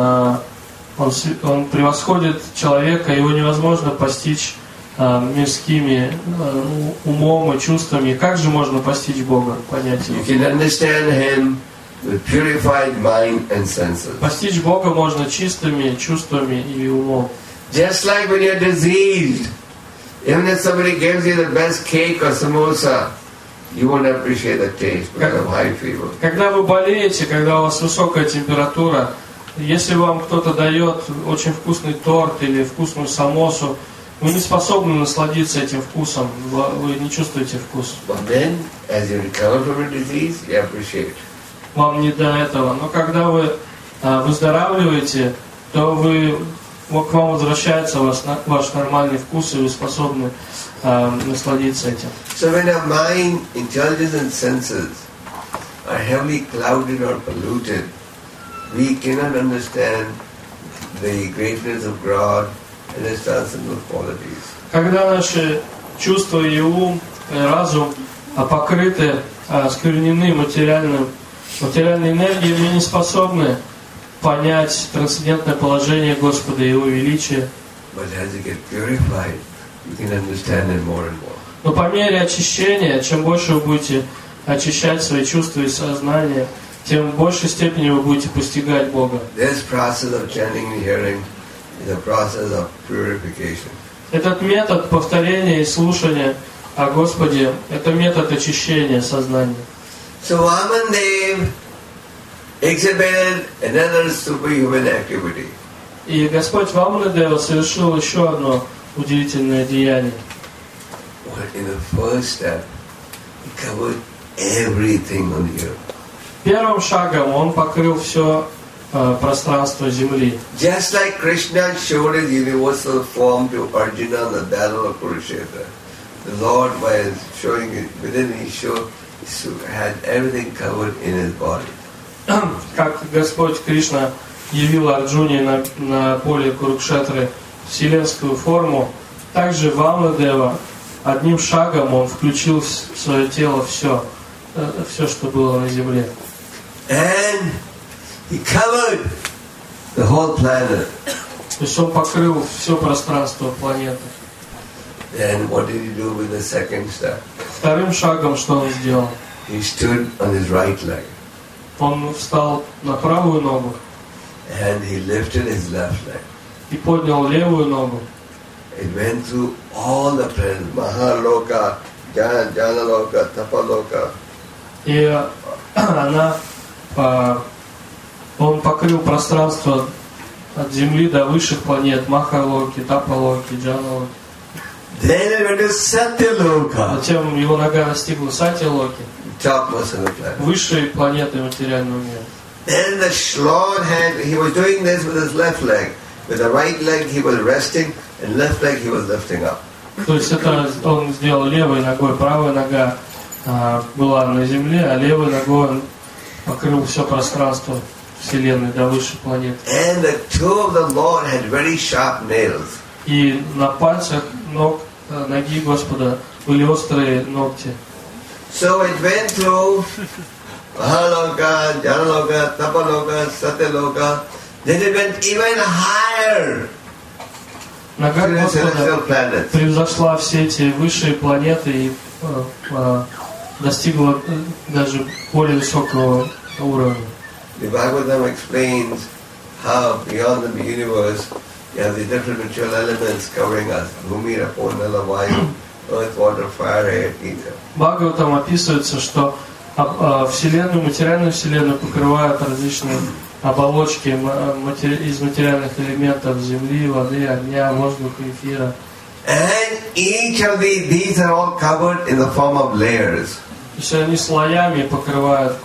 Он превосходит человека, его невозможно постичь мирскими умом и чувствами. Как же можно постичь Бога, понять его? You can understand him with purified mind and senses. Постичь Бога можно чистыми чувствами и умом. Just like when you're diseased, even if somebody gives you the best cake or samosa, you won't appreciate the taste because of high fever. Когда вы болеете, когда у вас высокая температура, если вам кто-то дает очень вкусный торт или вкусную самосу, вы не способны насладиться этим вкусом, вы не чувствуете вкус. But then, as you recover from a disease, you appreciate it. Вам не до этого. Но когда вы выздоравливаете, то к вам возвращается ваш нормальный вкус, и вы способны насладиться этим. So when our mind, intelligence and senses are heavily clouded or polluted, we cannot understand the greatness of God and His transcendental qualities. Когда наши чувства и ум, и разум покрыты, осквернены материальной энергией, мы не способны понять трансцендентное положение Господа и Его величие. But as you get purified, you can understand it more and more. Но по мере очищения, чем больше вы будете очищать свои чувства и сознание, тем в большей степени вы будете постигать Бога. This process of chanting and hearing is a process of purification. Этот метод повторения и слушания о Господе – это метод очищения сознания. So Vamandev exhibited another superhuman activity. И Господь Ваманадева совершил еще одно удивительное деяние. In the first step, he covered everything on the earth. Первым шагом Он покрыл все пространство земли. Just like Krishna showed his universal form to Arjuna on the battle of Kurukshetra, the Lord, by showing it within He had everything covered in His body. Как Господь Кришна явил Арджуне на поле Курукшетры вселенскую форму, также Ваманадева одним шагом Он включил в свое тело все, что было на земле. And he covered the whole planet. То есть Он покрыл все пространство планеты. Then what did he do with the second step? Вторым шагом что Он сделал? He stood on his right leg Он встал на правую ногу and he lifted his left leg. и поднял левую ногу. It went through all the planets, Mahaloka, Janaloka, Tapaloka. И Он покрыл пространство от Земли до высших планет, Махалоки, Тапалоки, Джаналоки. Then it went to Satyaloka, Затем его нога достигла Сатьялоки, topmost of the planet. высшей планеты материального мира. Then the Lord he was doing this with his left leg. With the right leg he was resting, and left leg he was lifting up. То есть это Он сделал левой ногой, правая нога была на Земле, а левой ногой Он покрыл все пространство Вселенной до высших планет. And the toe of the Lord had very sharp nails. И на пальцах ноги Господа были острые ногти. So it went through Mahaloka, Janaloka, Tapaloka, Satyaloka, Then it went even higher Нога to the Господа celestial planets. превзошла все эти высшие планеты и достигла даже более высокого уровня. The Bhagavatam explains how beyond the universe you have the different material elements covering us. Bhumi, Rapo, Nala, Vayu, earth, water, fire, air, ether. Бхагаватам описывается, что Вселенную, материальную Вселенную покрывают различные оболочки из материальных элементов земли, воды, огня, воздуха, эфира. And each of these are all covered in the form of layers. То есть они слоями покрывают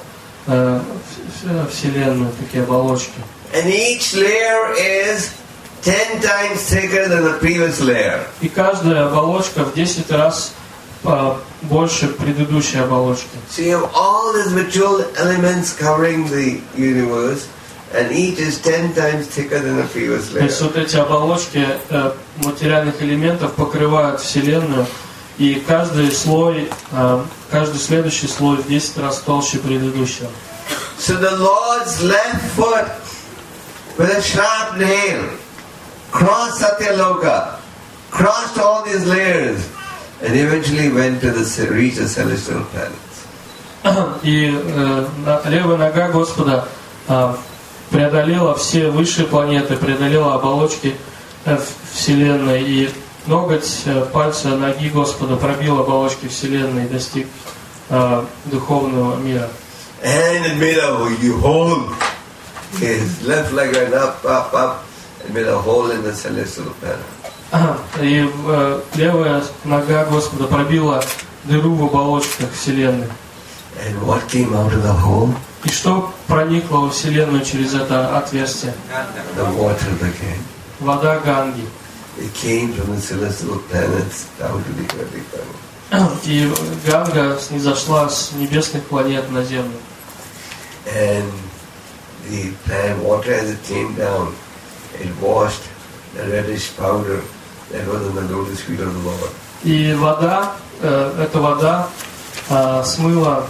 Вселенную, такие оболочки. And each layer is 10 times thicker than the previous layer. И каждая оболочка в 10 раз больше предыдущей оболочки. So you have all these material elements covering the universe, and each is 10 times thicker than the previous То layer. есть вот эти оболочки материальных элементов покрывают Вселенную, и каждый слой, каждый следующий слой в 10 раз толще предыдущего. So the Lord's left foot with a sharp nail crossed Satyaloka, crossed all these layers, and eventually went to reach the celestial planets. И левая нога Господа преодолела все высшие планеты, преодолела оболочки Вселенной, и ноготь пальца ноги Господа пробил оболочки Вселенной и достиг духовного мира. And it made a hole. His left leg went up, and made a hole in the celestial planet. И левая нога Господа пробила дыру в оболочках Вселенной. And what came out of the hole? И что проникло во Вселенную через это отверстие? The water became. Вода Ганги. It came from the celestial planets down to the earthly planet. И Ганга снизошла с небесных планет на Землю. And the plant water, as it came down, it washed the reddish powder that was in the lotus feet of the Lord. И вода, эта вода смыла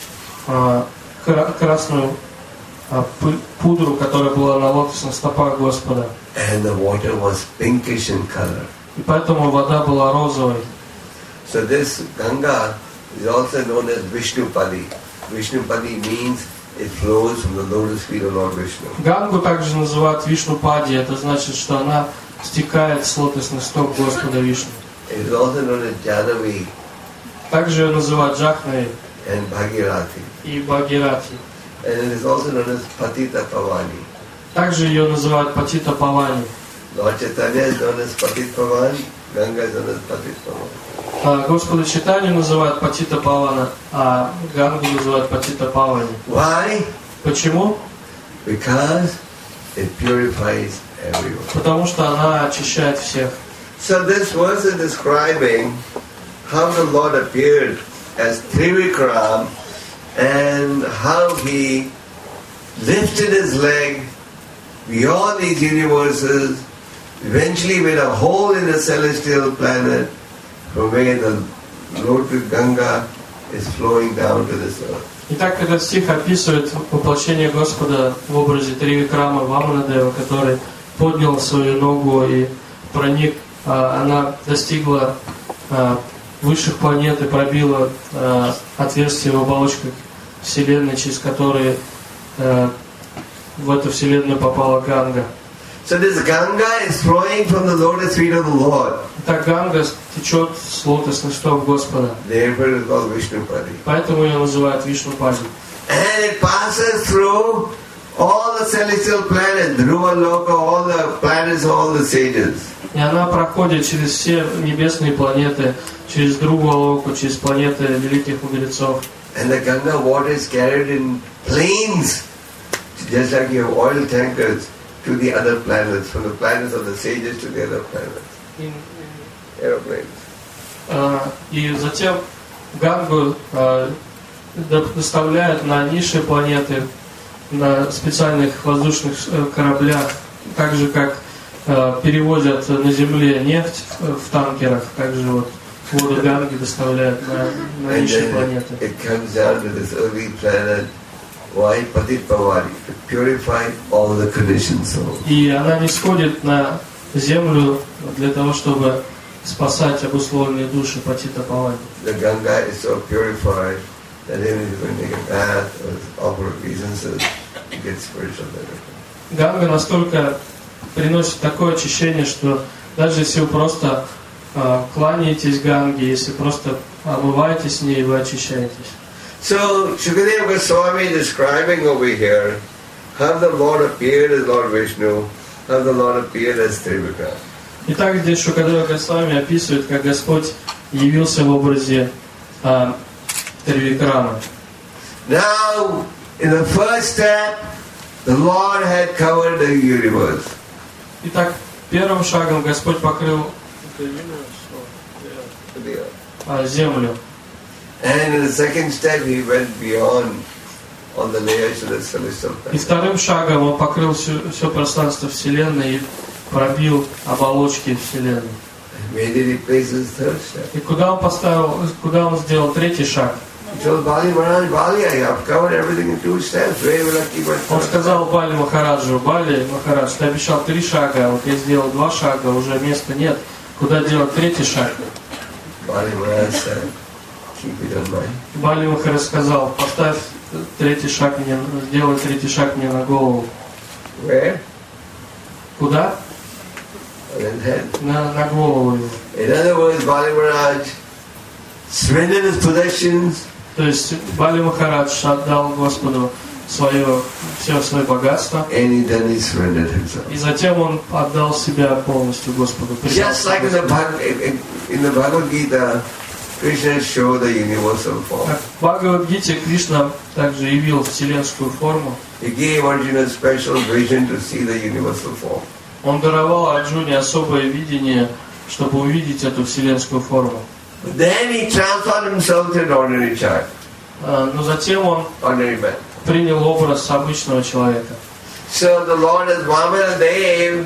красную пудру, которая была на лотосных стопах Господа. And the water was pinkish in color. И поэтому вода была розовой. So this Ganga is also known as Vishnupadi. Vishnupadi means it flows from the lotus feet of Lord Vishnu. Гангу также называют Вишнупади. Это значит, что она стекает с лотосных стоп Господа Вишну. It is also known as Jahnavi Также ее называют Джахнави and Bhagirathi. и Бхагирати. And it is also known as Patita Pavani. Также ее называют Патита Павани. Lord Chaitanya is known as Patit Pavan, Ganga is known as Patit Pavan. Господа Чайтанью называют Патита Павана, а Гангу называют Патита Павани. Why? Почему? Because it purifies everyone. Потому что она очищает всех. So this verse is describing how the Lord appeared as Trivikram and how he lifted his leg beyond these universes, eventually made a hole in the celestial planet from where the lotus Ganga is flowing down to this earth. Итак, этот стих описывает воплощение Господа в образе Тривикрама Ваманадева, который поднял свою ногу и проник, она достигла высших планет и пробила отверстие в оболочках Вселенной, через которые в эту Вселенную попала Ганга. So this Ganga is flowing from the lotus feet of the Lord. Итак, Ганга течет с лотосных стоп Господа. Therefore it is called Vishnupadi. Поэтому ее называют Вишнупади. And it passes through all the celestial planets, Dhruva Loka, all the planets, all the sages. И она проходит через все небесные планеты, через Друва-локу, через планеты великих мудрецов. And the Ganga water is carried in planes, just like you have oil tankers, to the other planets, from the planets of the sages to the other planets. Aeroplanes. И затем Гангу доставляют на низшие планеты на специальных воздушных кораблях, так же как перевозят на Земле нефть в танкерах, также вот воду Ганги доставляют на низшие планеты. It comes down to this early planet Why? Patit Pavari, to purify all the conditioned souls. И она не сходит на землю для того, чтобы спасать обусловленные души Патита Павани. The Ganga is so purified that even if you can take a bath or offer obeisances, you get spiritual benefit. Ганга настолько приносит такое очищение, что даже если вы просто кланяетесь Ганге, если просто омываетесь с ней, вы очищаетесь. So, Shukadeva Goswami describing over here how the Lord appeared as Lord Vishnu, how the Lord appeared as Trivikram. Итак, здесь Шукадева Госвами описывает, как Господь явился в образе Тривикрама. Now, in the first step, the Lord had covered the universe. Итак, первым шагом Господь покрыл землю. And in the second step, he went beyond all the layers of the celestial И planet. вторым шагом он покрыл все пространство Вселенной и пробил оболочки Вселенной. Where did he place his third step? И куда он сделал третий шаг? He told Bali Maharaj, Bali, I have covered everything in 2 steps. Where will I keep my Он third сказал Бали Махараджу: Бали Махарадж, ты обещал 3 шага, вот я сделал 2 шага, уже места нет. Куда делать третий шаг? Bali Maharaj said, keep it on mine. Бали Махарадж сказал: поставь третий шаг мне, сделай третий шаг мне на голову. Where? Куда? On his head. На голову его. In other words, Bali Maharaj surrendered his possessions. То есть Бали Махарадж отдал Господу все свое богатство, And he then he surrendered himself. и затем он отдал себя полностью Господу. Just like in the Bhagavad Gita, Krishna showed the universal form. Как в Бхагавад-гите Кришна также явил вселенскую форму. He gave Arjuna special vision to see the universal form. Он даровал Арджуне особое видение, чтобы увидеть эту вселенскую форму. But then he transformed himself to an ordinary child, Но затем он ordinary man. принял образ обычного человека. So the Lord as Vamana Dev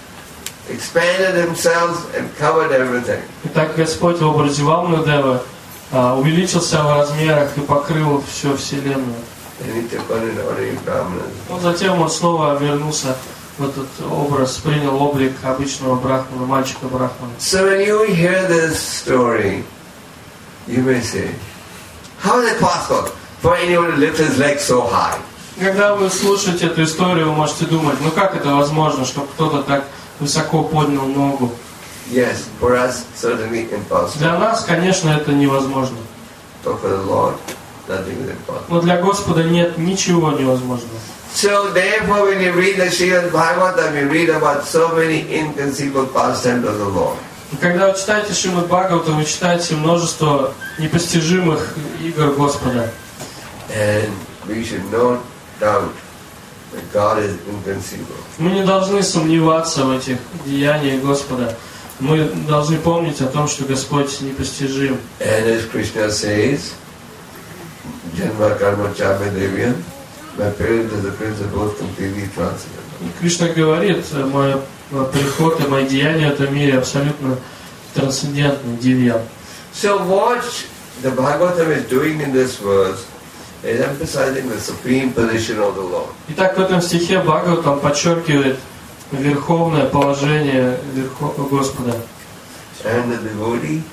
expanded himself and covered everything. Итак, Господь в образе Ваманадевы увеличился в размерах и покрыл всю вселенную. And he took on an ordinary Brahmana. Но затем он снова вернулся в этот образ, принял облик обычного брахмана, мальчика брахмана. So when you hear this story, you may say, how is it possible for anyone to lift his legs so high? Когда вы слушаете эту историю, вы можете думать: ну как это возможно, чтобы кто-то так высоко поднял ногу? Yes, for us certainly impossible. Для нас, конечно, это невозможно. But for the Lord, nothing is impossible. Но для Господа нет ничего невозможного. So therefore when you read the Srimad Bhagavatam, you read about so many inconceivable pastimes of the Lord. И когда вы читаете Шримад Бхагаватам, вы читаете множество непостижимых игр Господа. And we should not doubt that God is inconceivable. Мы не должны сомневаться в этих деяниях Господа. Мы должны помнить о том, что Господь непостижим. And as Krishna says, Janma Karma Chame Devyam, my parents as the principle is completely transcendental. И Кришна говорит: мой приход и мои деяния в этом мире абсолютно трансцендентны, дивья. So what the Bhagavatam is doing in this verse is emphasizing the supreme position of the Lord. Итак, в этом стихе Бхагаватам подчеркивает верховное положение Господа. And the devotee,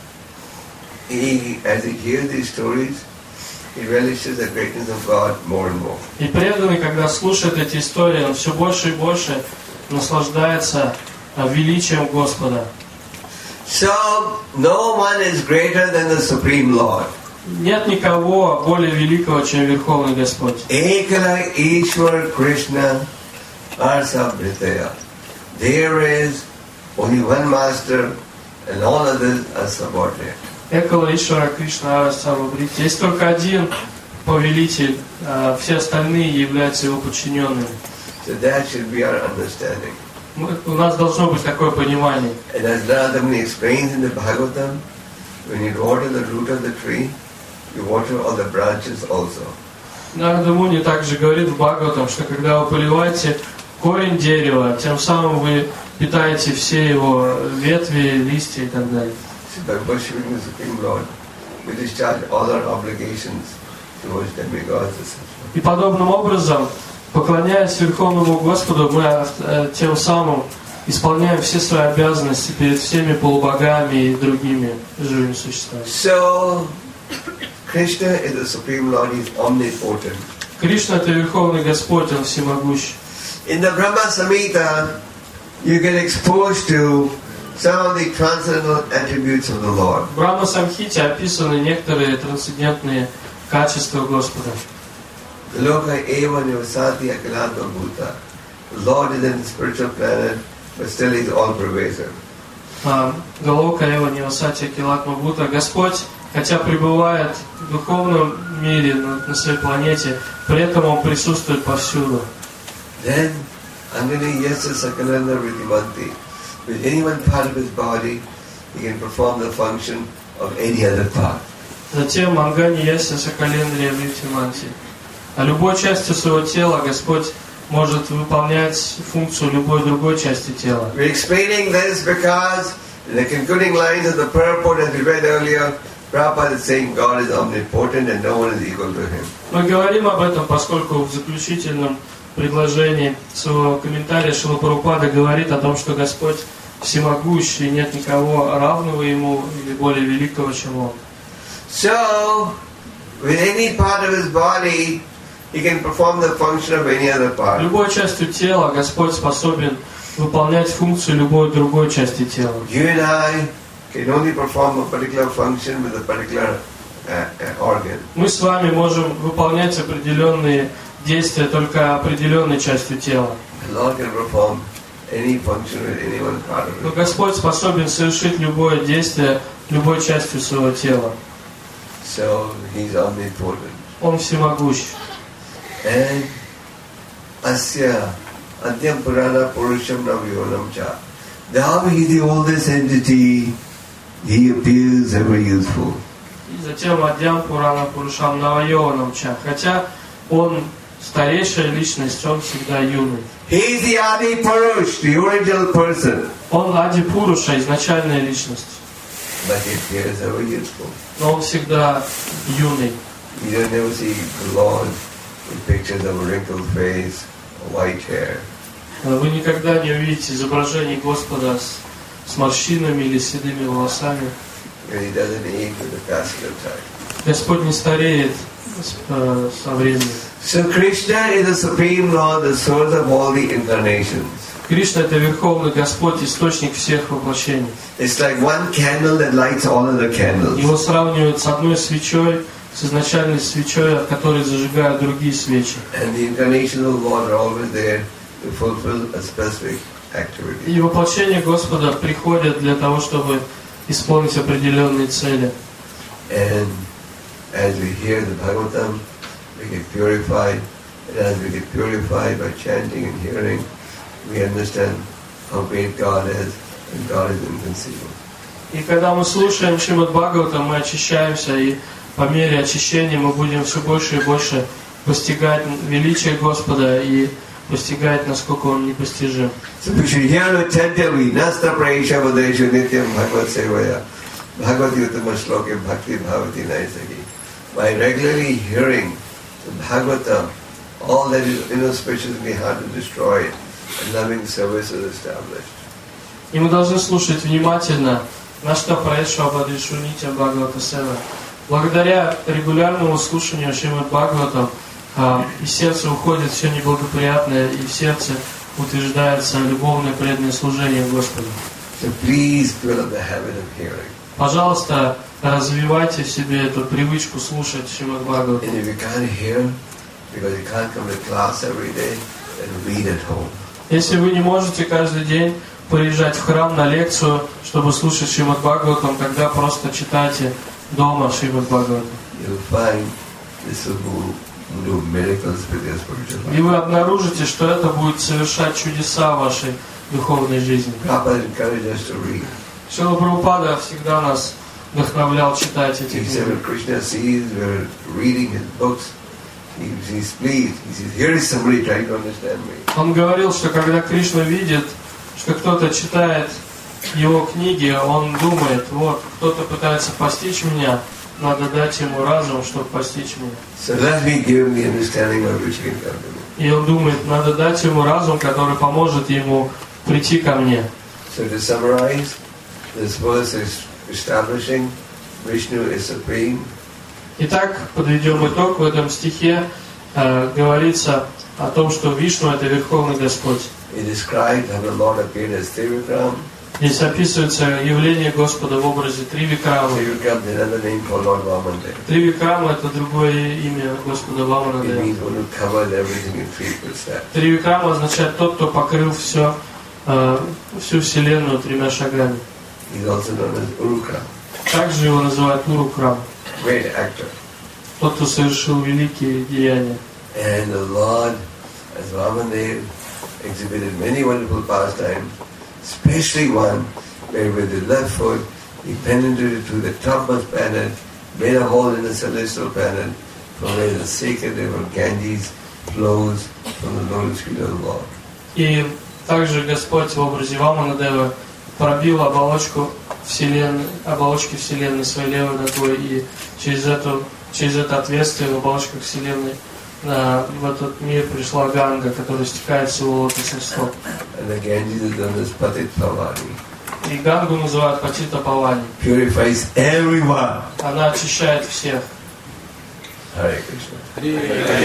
as he hears these stories, he relishes the greatness of God more and more. И преданный, когда слушает эти истории, он все больше и больше наслаждается величием Господа. So, no one is greater than the Supreme Lord. Нет никого более великого, чем Верховный Господь. Ekala Ishwar Krishna Arsabhritaya. There is only one master and all others are subordinate. Экала Ишвара Кришна Арасавабрити. Есть только один повелитель, а все остальные являются его подчиненными. So that should be our understanding. У нас должно быть такое понимание. And as Radhamani explains in the Bhagavatam, when you water the root of the tree, you water all the branches also. Нарада Муни также говорит в Бхагаватам, что когда вы поливаете корень дерева, тем самым вы питаете все его ветви, листья и так далее. So by worshipping the Supreme Lord, we discharge all our obligations towards demigods, etc. И подобным образом, поклоняясь Верховному Господу, мы тем самым исполняем все свои обязанности перед всеми полубогами и другими живыми существами. So, Krishna is the Supreme Lord, he is omnipotent. Кришна — это Верховный Господь, Он всемогущий. In the Brahma Samhita, you get exposed to some of the transcendental attributes of the Lord. В Брахма Самхите описаны некоторые трансцендентные качества Господа. Loka eva nivasati akilatma bhuta. The Lord is in the spiritual planet, but still he is all-pervasive. Галока Эва Нивасати Акилатма Бхута. Господь, хотя пребывает в духовном мире на своей планете, при этом Он присутствует повсюду. Then, Angani Yasa Sakalanda Vidhivanti. With any one part of his body, he can perform the function of any other part. Затем Ангани Яся Сакалендрия Витиманти. А любой частью своего тела Господь может выполнять функцию любой другой части тела. We're explaining this because in the concluding lines of the purport as we read earlier, Prabhupada is saying God is omnipotent and no one is equal to him. Мы говорим об этом, поскольку в заключительном предложении своего комментария Шрила Прабхупада говорит о том, что Господь всемогущ и нет никого равного Ему или более великого, чем Он. So, with any part of his body, he can perform the function of any other part. Любой частью тела Господь способен выполнять функцию любой другой части тела. You and I can only perform a particular function with a particular organ. Мы с вами можем выполнять определенные действия только определенной частью тела. The Lord can perform any function with any one part of Но it. Господь способен совершить любое действие любой частью своего тела. So, he's omnipotent. Он всемогущ. And Asya Adyam Purana Purusham Navyonam Cha. Though he is the oldest entity, he appears ever youthful. И затем Адьям Пурана Пурушам Навайованам Ча. Хотя он старейшая личность, он всегда юный. He is the Adi Purush, the original person. Он Ади Пуруша, изначальная личность. But he appears ever youthful. Но он всегда юный. You don't never see the Lord in pictures of a wrinkled face, a white hair. Вы никогда не увидите изображений Господа с морщинами или седыми волосами. And he doesn't age with the passage of time. Господь не стареет со временем. So Krishna is the Supreme Lord, the source of all the incarnations. Кришна — это Верховный Господь, источник всех воплощений. It's like one candle that lights all other candles. Его сравнивают с одной свечой, с изначальной свечой, от которой зажигают другие свечи. And the incarnations of the Lord are always there to fulfill a specific activity. И воплощения Господа приходят для того, чтобы исполнить определенные цели. And as we hear the Bhagavatam, we get purified. And as we get purified by chanting and hearing, we understand how great God is, and God is inconceivable. И когда мы слушаем Шримад Бхагаватам, мы очищаемся, и по мере очищения мы будем все больше и больше постигать величие Господа и постигать, насколько Он непостижим. So we should hear attentively, Nasta Praisha Vadeshu Nityam Bhagavad Sevaya, Bhagavad Uttama Shloke Bhakti Bhavati Naisaki. By regularly hearing the Bhagavatam, all that is inauspicious in the heart is destroyed, and loving service is established. И мы должны слушать внимательно Нашта Праиша Абадишу Нитя Бхагавата Сева. Благодаря регулярному слушанию Шримад Бхагаватам из сердца уходит все неблагоприятное, и в сердце утверждается любовное преданное служение Господу. So please develop the habit of hearing. Пожалуйста, развивайте в себе эту привычку слушать Шримад Бхагаватам. And if you can't hear, because you can't come to class every day, then read at home. Если вы не можете каждый день приезжать в храм на лекцию, чтобы слушать Шримад Бхагаватам, тогда просто читайте дома Шримад Бхагаватам. You'll find this will do miracles with your spiritual life. И вы обнаружите, что это будет совершать чудеса в вашей духовной жизни. Prabhupada encouraged us to read. Шрила Прабхупада всегда нас вдохновлял читать эти He said книги. when Krishna sees we're reading his books, he's pleased. He says, here is somebody trying to understand me. Он говорил, что когда Кришна видит, что кто-то читает его книги, он думает, вот, кто-то пытается постичь меня, надо дать ему разум, чтобы постичь меня. So let me give him the understanding of which he can come to me. И он думает, надо дать ему разум, который поможет ему прийти ко мне. So to summarize, this verse is establishing Vishnu is supreme. Итак, подведем итог. В этом стихе говорится о том, что Вишну — это Верховный Господь. It describes how the Lord appeared as Trivikram. Здесь описывается явление Господа в образе Тривикрамы. Trivikram is another name for Lord Vamanadeva. Тривикрама — это другое имя Господа It Ваманадева. means one who covers everything in 3 steps. Тривикрама означает тот, кто покрыл всю Вселенную 3 шагами. He's also known as Urukram, Также его называют Урукрам, great actor. тот, кто совершил великие деяния. And the Lord, as Vamanadeva, exhibited many wonderful pastimes, especially one where with the left foot he penetrated to the topmost planet, made a hole in the celestial planet, from where the sacred river Ganges flows from the lotus feet of the Lord. И также Господь в образе Ваманадевы пробил оболочки Вселенной своей левой ногой, и через это отверстие в оболочках Вселенной в этот мир пришла Ганга, которая стекает с его лотосных стоп. And the Ganges is known as Patit Pavani. И Гангу называют Патита Павани. Purifies everyone. Она очищает всех. Hare Krishna.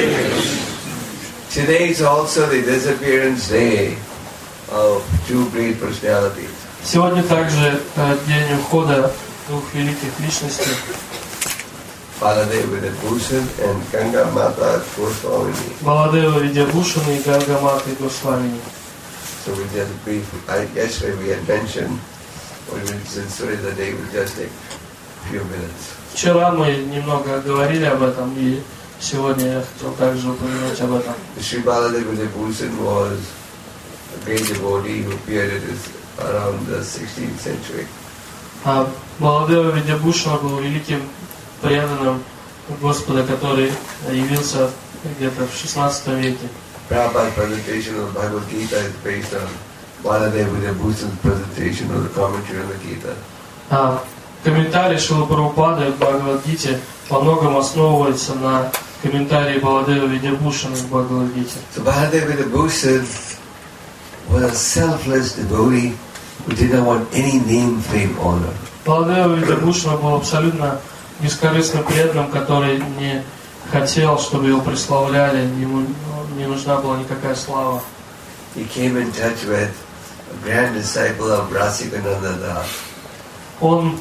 Today is also the disappearance day of 2 great personalities. Сегодня также день ухода 2 великих личностей. Baladeva Vidabhushan and Ganga Mata Goswami. Баладева Видябушана и Ганга Мата Госвамини. So we just briefly, yesterday we had mentioned, or since today the day will just take a few minutes. Вчера мы немного говорили об этом, и сегодня я хотел также упомянуть об этом. Sri Baladeva Vidabhushan was a great devotee who appeared around the 16th century. Баладева Видябушана был великим преданным Господа, который явился где-то в 16 веке. Prabhupada's presentation of Bhagavad Gita is based on Baladeva Vidabhushan's presentation of the commentary on the Gita. Комментарий Шрила Прабхупады в Бхагавад-гите во многом основывается на комментарии Баладева Видябушана в Бхагавад-гите. So Baladeva Vidabhushan was a selfless devotee who did not want any name, fame, honor. Баладева Видябушана был абсолютно бескорыстным преданным, который не хотел, чтобы его прославляли, ему не нужна была никакая слава. He came in touch with a grand disciple of Rasikananda Das. Он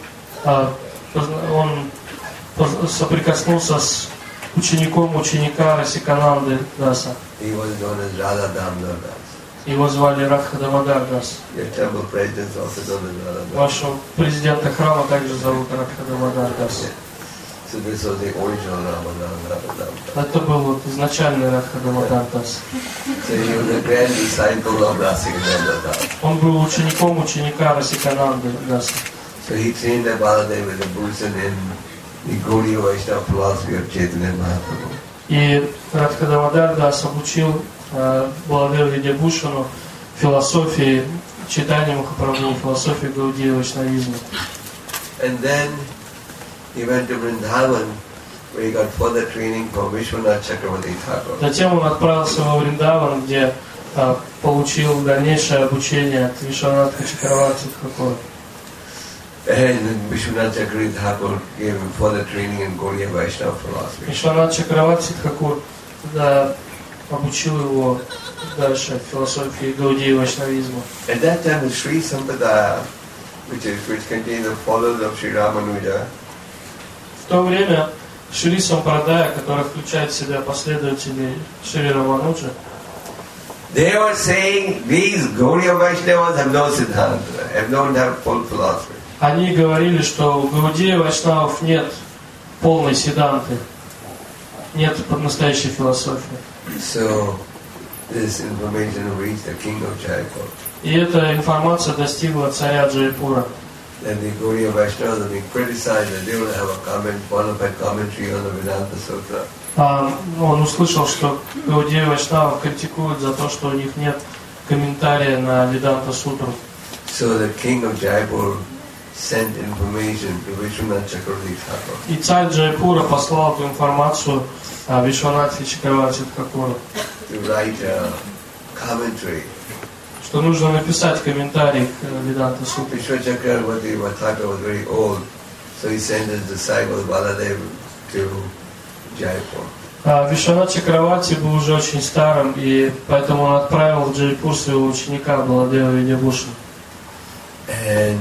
соприкоснулся с учеником ученика Расикананды Даса. He was known as Radha Damodar Das. Его звали Радха Дамодар Дас. Your temple president is also known as Radha Damodar. Вашего президента храма также зовут Радха Дамодар Дас. So this was the original Radha Damodar. Это был вот изначальный Радха Дамодар Дас. So he was a grand disciple of Rasikananda Das. Он был учеником ученика Расикананды Даса. So he trained the Baladeva Vidabhushan in the Gaudiya Vaishnava philosophy of Chaitanya Mahaprabhu. И Радха Дамодар Дас обучил Баладеву Видябушану философии читания Махапрабху, философии Гаудия Вайшнавизма. And then he went to Vrindavan, where he got further training from Vishwanath Chakravarti Thakur. Затем он отправился во Вриндаван, где получил дальнейшее обучение от Вишванатха Чакраварти Тхакура. And Vishwanath Chakravarti Thakur gave him further training in Gaudiya Vaishnava philosophy. Вишванат Чакраварти Тхакур обучил его дальше философии Гаудии Вайшнавизма. At that time, the Sri Sampradaya, which contains the followers of Sri Ramanuja, В то время Шри Сампрадая, который включает в себя последователей Шри Рамануджа, they were saying these Gaudiya Vaishnavas have no Siddhanta, have no full philosophy. они говорили, что у Гаудия Вайшнавов нет полной сиданты, нет настоящей философии. So this information reached the king of Jaipur. И эта информация достигла царя Джайпура. And the Gaudiya Vaishnavas have been criticized that they don't have a bona fide commentary on the Vedanta Sutra. Он услышал, что Гаудия Вайшнавов критикуют за то, что у них нет комментария на Веданта Сутру. So the king of Jaipur sent information to Vishwanath Chakravarti Thakur И царь Джайпура послал эту информацию Вишванатхе Чакраварти Тхакуру, to write a commentary. что нужно написать комментарий к Веданта Сутре. Vishwanath Chakravarti Thakur was very old, so he sent his disciple Baladev to Jaipur. Вишванат Чакраварти был уже очень старым, и поэтому он отправил в Джайпур своего ученика Баладева Видябушана. And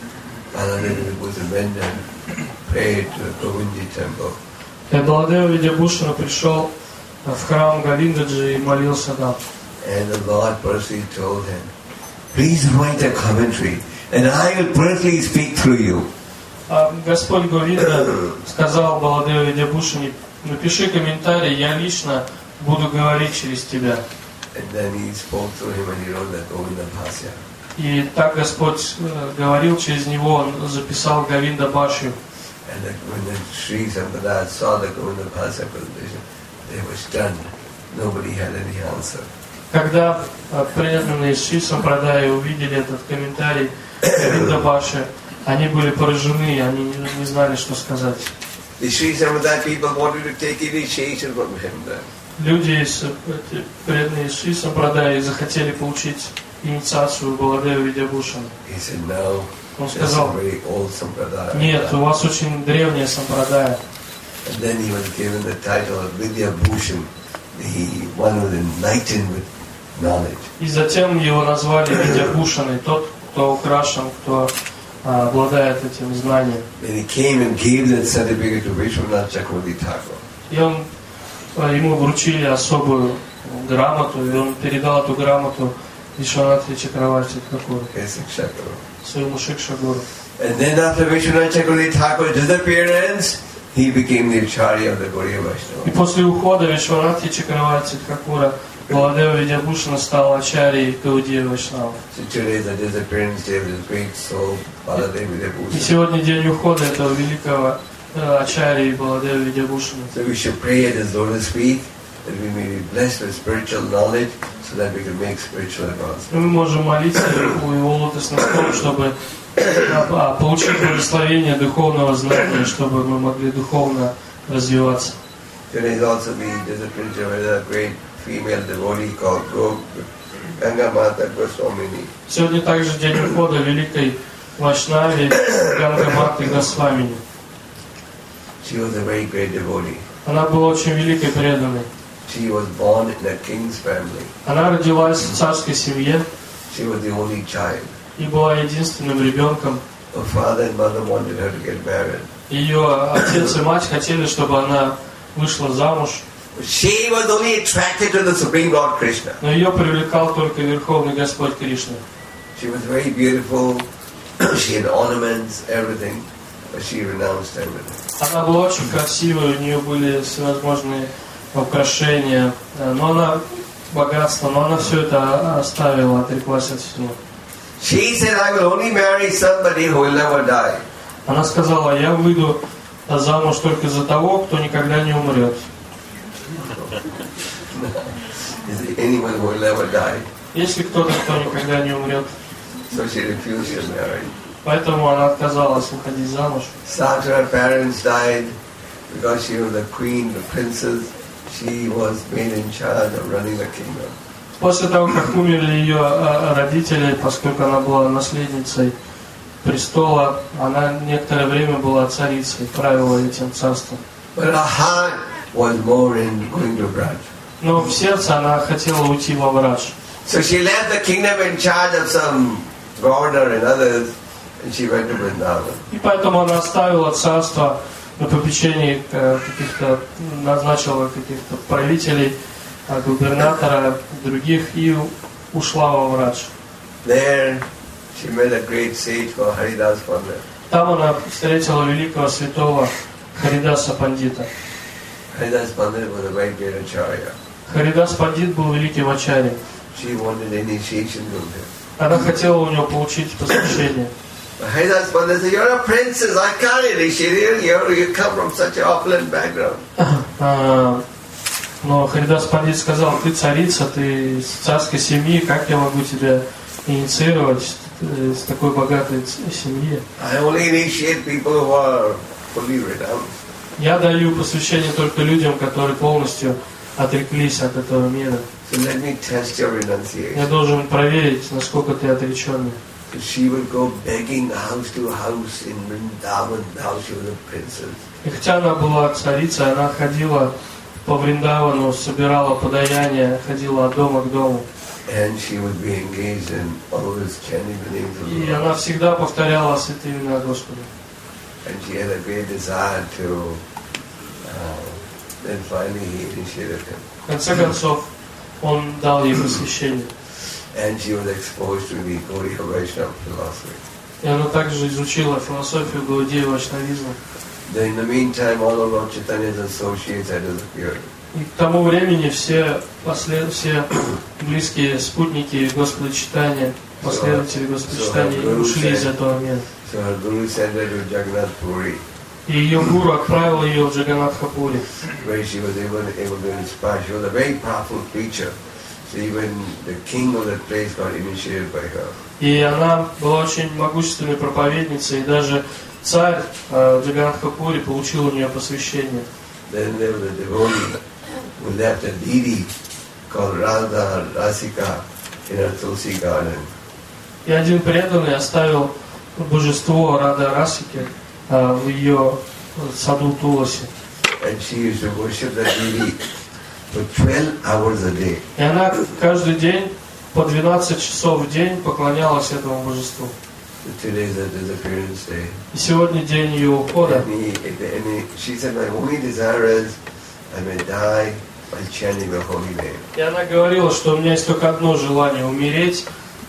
Baladev was went and prayed to the Govindji temple. И Баладева Видябушана пришел в храм Говиндаджи и молился там. And the Lord personally told him, please write a commentary, and I will personally speak through you. Господь Говинда сказал Баладеву Видябушане: напиши комментарий, я лично буду говорить через тебя. And then he spoke through him and he wrote the Govinda Bhashya. И так Господь говорил через него, он записал Говинда Башью. And when the Sri Sampradaya saw the Govinda Bhashya presentation, they were stunned. Nobody had any answer. Когда преданные Шри Сампрадаи увидели этот комментарий Говинда Баши, они были поражены, они не знали, что сказать. The Sri Sampradaya people wanted to take initiation from him then. Люди, преданные Шри Сампрадаи, захотели получить инициацию Баладева Видябушана. He said, no, Он that's a сказал: very old Sampradaya. нет, у вас очень древняя Сампрадая. And then he was given the title of Vidya Bhushan, the one who was enlightened with knowledge. И затем его назвали Видябушаной, тот, кто украшен, кто обладает этим знанием. And he came and gave that certificate to Vishwanath Chakravarti Thakur. И ему вручили особую грамоту, и он передал эту грамоту Вишванатхе Чакраварти Тхакуру, своему Шикшагуру. And then after Vishwanath Chakravarti Thakur's disappearance, he became the Acharya of the Gaudiya Vaishnava. И после ухода Вишванатхи Чакраварти Тхакура Баладева Видябушана стал ачарьей Гаудия Вайшнава. So today is the disappearance day of this great soul, Baladev И Vidyabhushan. сегодня день ухода этого великого ачарьи Баладева Видябушана. So we should pray at his lotus feet that we may be blessed with spiritual knowledge so that we can make spiritual advancement. Мы можем молиться у его лотосных стоп, чтобы получить благословение духовного знания, чтобы мы могли духовно развиваться. Today is also the disappearance of a great female devotee called Ganga Mata Goswamini. Сегодня также день ухода великой Вайшнави Гангаматы Госвамини. She was a very great devotee. Она была очень великой преданной. She was born in a king's family. Она родилась в царской семье She was the only child. и была единственным ребенком. Her father and mother wanted her to get married. Ее отец и мать хотели, чтобы она вышла замуж, She was only attracted to the Supreme Lord Krishna. но ее привлекал только Верховный Господь Кришна. She was very beautiful. She had ornaments, everything, but she renounced everything. Она была очень красивой, у нее были всевозможные украшения, но она богатство, но она все это оставила, отреклась от всего. She said, I will only marry somebody who will never die. Она сказала: я выйду замуж только за того, кто никогда не умрет. Is there anyone who will never die? Если кто-то, кто никогда не умрет. So she refused to marry. Поэтому она отказалась выходить замуж. So after her parents died, because she was the queen, the princess, she was made in charge of running the kingdom. После того, как умерли ее родители, поскольку она была наследницей престола, она некоторое время была царицей, правила этим царством. But her heart was more in going to Braj. Но в сердце она хотела уйти во Врадж. So she left the kingdom in charge of some governor and others, and she went to Vrindavan. И поэтому она оставила царство на попечении каких-то, назначила каких-то правителей, губернатора, других, и ушла во Врадж. There she met a great sage called Haridas Pandit. Там она встретила великого святого Харидаса Пандита. Haridas Pandit was a very great acharya. Харидас Пандит был великим ачарьей. She wanted initiation from him. Она хотела у него получить посвящение. But Haridas Pandit said, you're a princess, I can't initiate you. You come from such an opulent background. Но Харидас Пандит сказал: ты царица, ты из царской семьи, как я могу тебя инициировать? из такой богатой семьи. I only initiate people who are fully renounced. Я даю посвящение только людям, которые полностью отреклись от этого мира. So let me test your Я renunciation. должен проверить, насколько ты отреченный. So she would go begging house to house in Vrindavan. Now she was a princess. И хотя она была царицей, она ходила по Вриндавану, собирала подаяние, ходила от дома к дому. And she would be engaged in always chanting the names of the И Lord. она всегда повторяла святые имена Господа. And she had a great desire to, then finally he initiated him. В конце концов, он дал ей посвящение. And she was exposed to the Gaudiya Vaishnava philosophy. И она также изучила философию Гаудия Вайшнавизма. Then in the meantime, all of Lord Chaitanya's associates had disappeared. И к тому времени все близкие спутники Господа Читания, последователи Господа Читания ушли из этого мира. So her guru sent her to Jagannath Puri, И ее гуру отправил ее в Джаганатхапури, where she was able to inspire. She was a very powerful preacher. So even the king of that place got initiated by her. и она была очень могущественной проповедницей, и даже царь Джаганатхапури получил у нее посвящение. Then there was a devotee who left a deity called Radha Rasika in her Tulsi garden. И один преданный оставил божество Рада Расики в ее саду Туласи. And she used to worship that deity for 12 hours a day. И она каждый день по 12 часов в день поклонялась этому божеству. So today is a disappearance day. И сегодня день ее ухода. She said, my only desire is I may die while chanting the holy name. И она говорила, что у меня есть только одно желание — умереть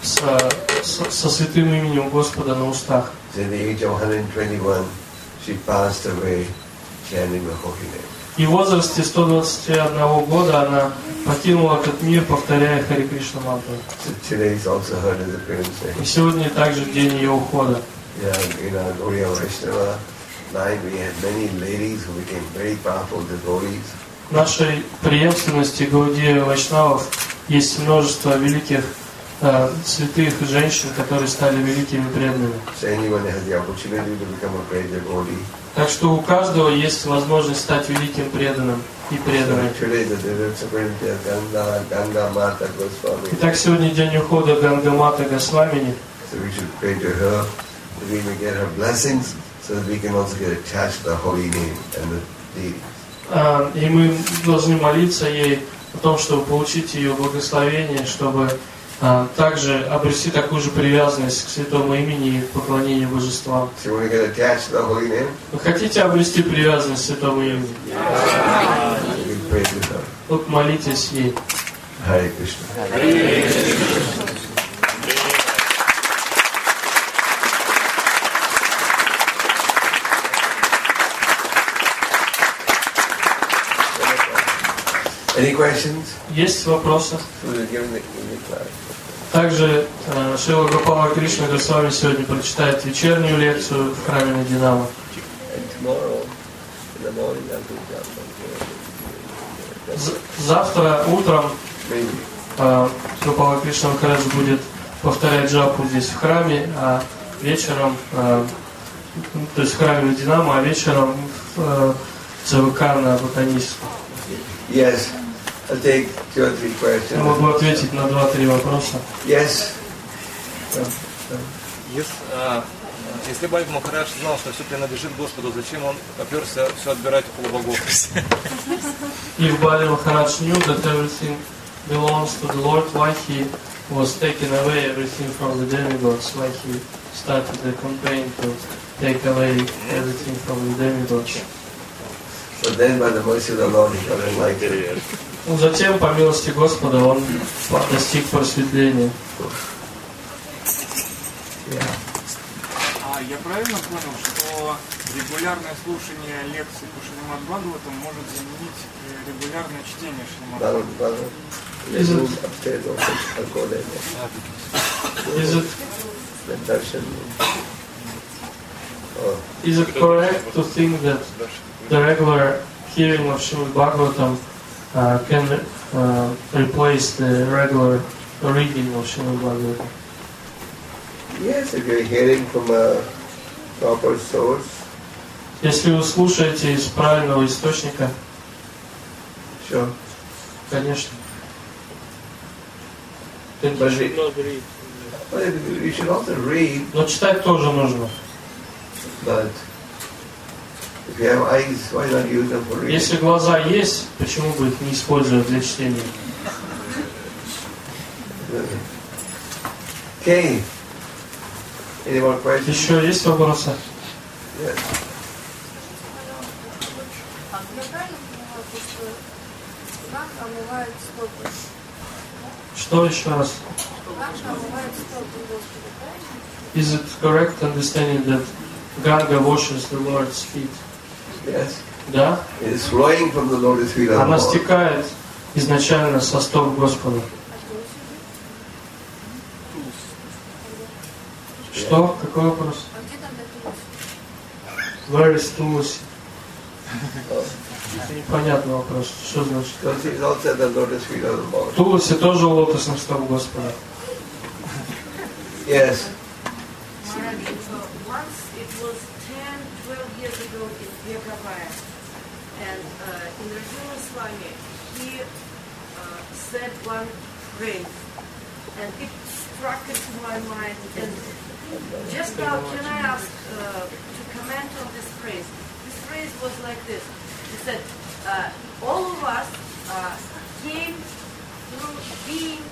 со святым именем Господа на устах. So at the age of 121, she passed away chanting the holy name. И в возрасте 121 года она покинула этот мир, повторяя Хари Кришна мантру. So today is also her disappearance day. И сегодня также день ее ухода. Yeah, in our Gaudiya Vaishnava line, we had many ladies who became very powerful devotees. В нашей преемственности Гаудия Вайшнавов есть множество великих святых женщин, которые стали великими преданными. So anyone has the opportunity to become a great devotee. Так что у каждого есть возможность стать великим преданным и преданным. So today the disappearance of Ganga Mata Goswami. Итак, сегодня день ухода Гангамата Госвамини. So we should pray to her that we may get her blessings so that we can also get attached to the holy name and the deity. И мы должны молиться ей о том, чтобы получить ее благословение, чтобы также обрести такую же привязанность к святому имени и к поклонению божествам. So when we get attached to the holy name, Вы хотите обрести привязанность к святому имени? we pray to her. Вот молитесь ей. Hare Krishna. Any questions? Есть вопросы? So we're giving the class. Также Шрила Гопала Кришна Госвами сегодня прочитает вечернюю лекцию в храме на Динамо. And tomorrow, in the morning, I'll do that. Завтра утром Maybe. Гопала Кришна Махарадж будет повторять джапу здесь в храме, а вечером, то есть в храме на Динамо, а вечером в ЦВК на Ботаническом. Yes. I'll take 2 or 3 Я questions. могу ответить на 2-3 вопроса. Yes. Если Бальба Махарадж знал, что все принадлежит Господу, зачем он оперся все отбирать у полубогов? If Bali Maharaj knew that everything belongs to the Lord, why he was taking away everything from the demigods, why he started the campaign to take away everything from the demigods. But then by the mercy of the Lord, he got enlightened. Ну, затем, по милости Господа, он достиг просветления. Я правильно понял, что регулярное слушание лекций по Шримад Бхагаватам может заменить регулярное чтение Шримад Бхагаватам? Is it correct to think that the regular hearing of Srimad Bhagavatam can replace the regular reading of Srimad Bhagavatam? Yes, if you're hearing from a proper source. Если вы слушаете из правильного источника, Sure. конечно. But you should also read. Но читать тоже нужно. But if you have eyes, why not use them for reading? Если глаза есть, почему бы их не использовать для чтения? Okay. Any more questions? Еще есть вопросы? Yes. Что еще раз? Is it correct understanding that Ganga washes the Lord's feet? Yes. Да? It is flowing from the lotus feet of the Она Lord. стекает изначально со стоп Господа. Что? Какой вопрос? Where is Tulsi? Непонятный вопрос. Что значит? Tulsi is also the lotus feet of the Lord. Тулси тоже у лотосных стоп Господа. Yes. Once it was 10-12 years ago in Vekabaya, and in Rajula Swami, he said one phrase, and it struck into my mind. And just now, can I ask to comment on this phrase? This phrase was like this. He said, all of us came through being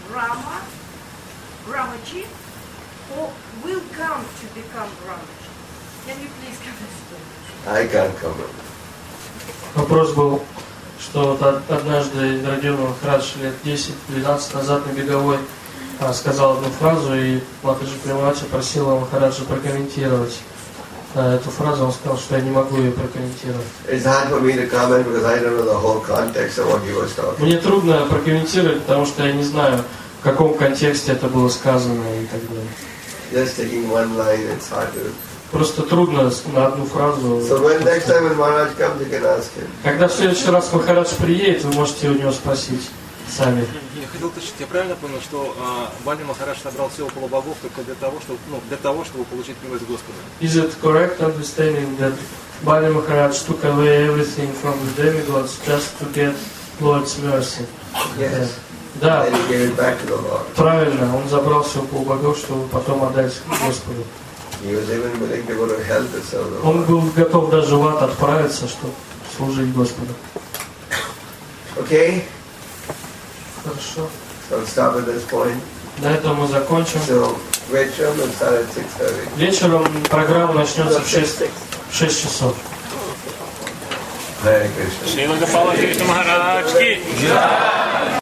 Ramaji, or will come to become Ramaji. Can you please comment on this? I can't comment. Вопрос был, что вот однажды Индрадюна Махарадж лет 10-12 назад на Беговой сказал одну фразу, и Матаджи Премача просила Махараджа прокомментировать эту фразу. Он сказал, что я не могу ее прокомментировать. It's hard for me to comment because I don't know the whole context of what he was talking. Мне трудно прокомментировать, потому что я не знаю, в каком контексте это было сказано и так далее. Just taking one line, it's hard to. Просто трудно на одну фразу. So when next time when Maharaj comes, you can ask him. Когда в следующий раз Махарадж приедет, вы можете у него спросить сами. Я хотел уточнить, я правильно понял, что Бали Махарадж собрал всего полубогов только для того, чтобы получить милость Господа? Is it correct understanding that Bali Maharaj took away everything from the demigods just to get Lord's mercy? Yes. Да, And he gave it back to the Lord. правильно, он забрал всего полубогов, чтобы потом отдать Господу. He was even willing to go to hell to serve the Он Lord. был готов даже в ад отправиться, чтобы служить Господу. Okay? Хорошо. So I'll stop at this point. На этом мы закончим. So Vetram will start at 6:30. Вечером программа начнется в 6 часов. Hare Krishna. Шрила Гопала Кришна Махарадж ки.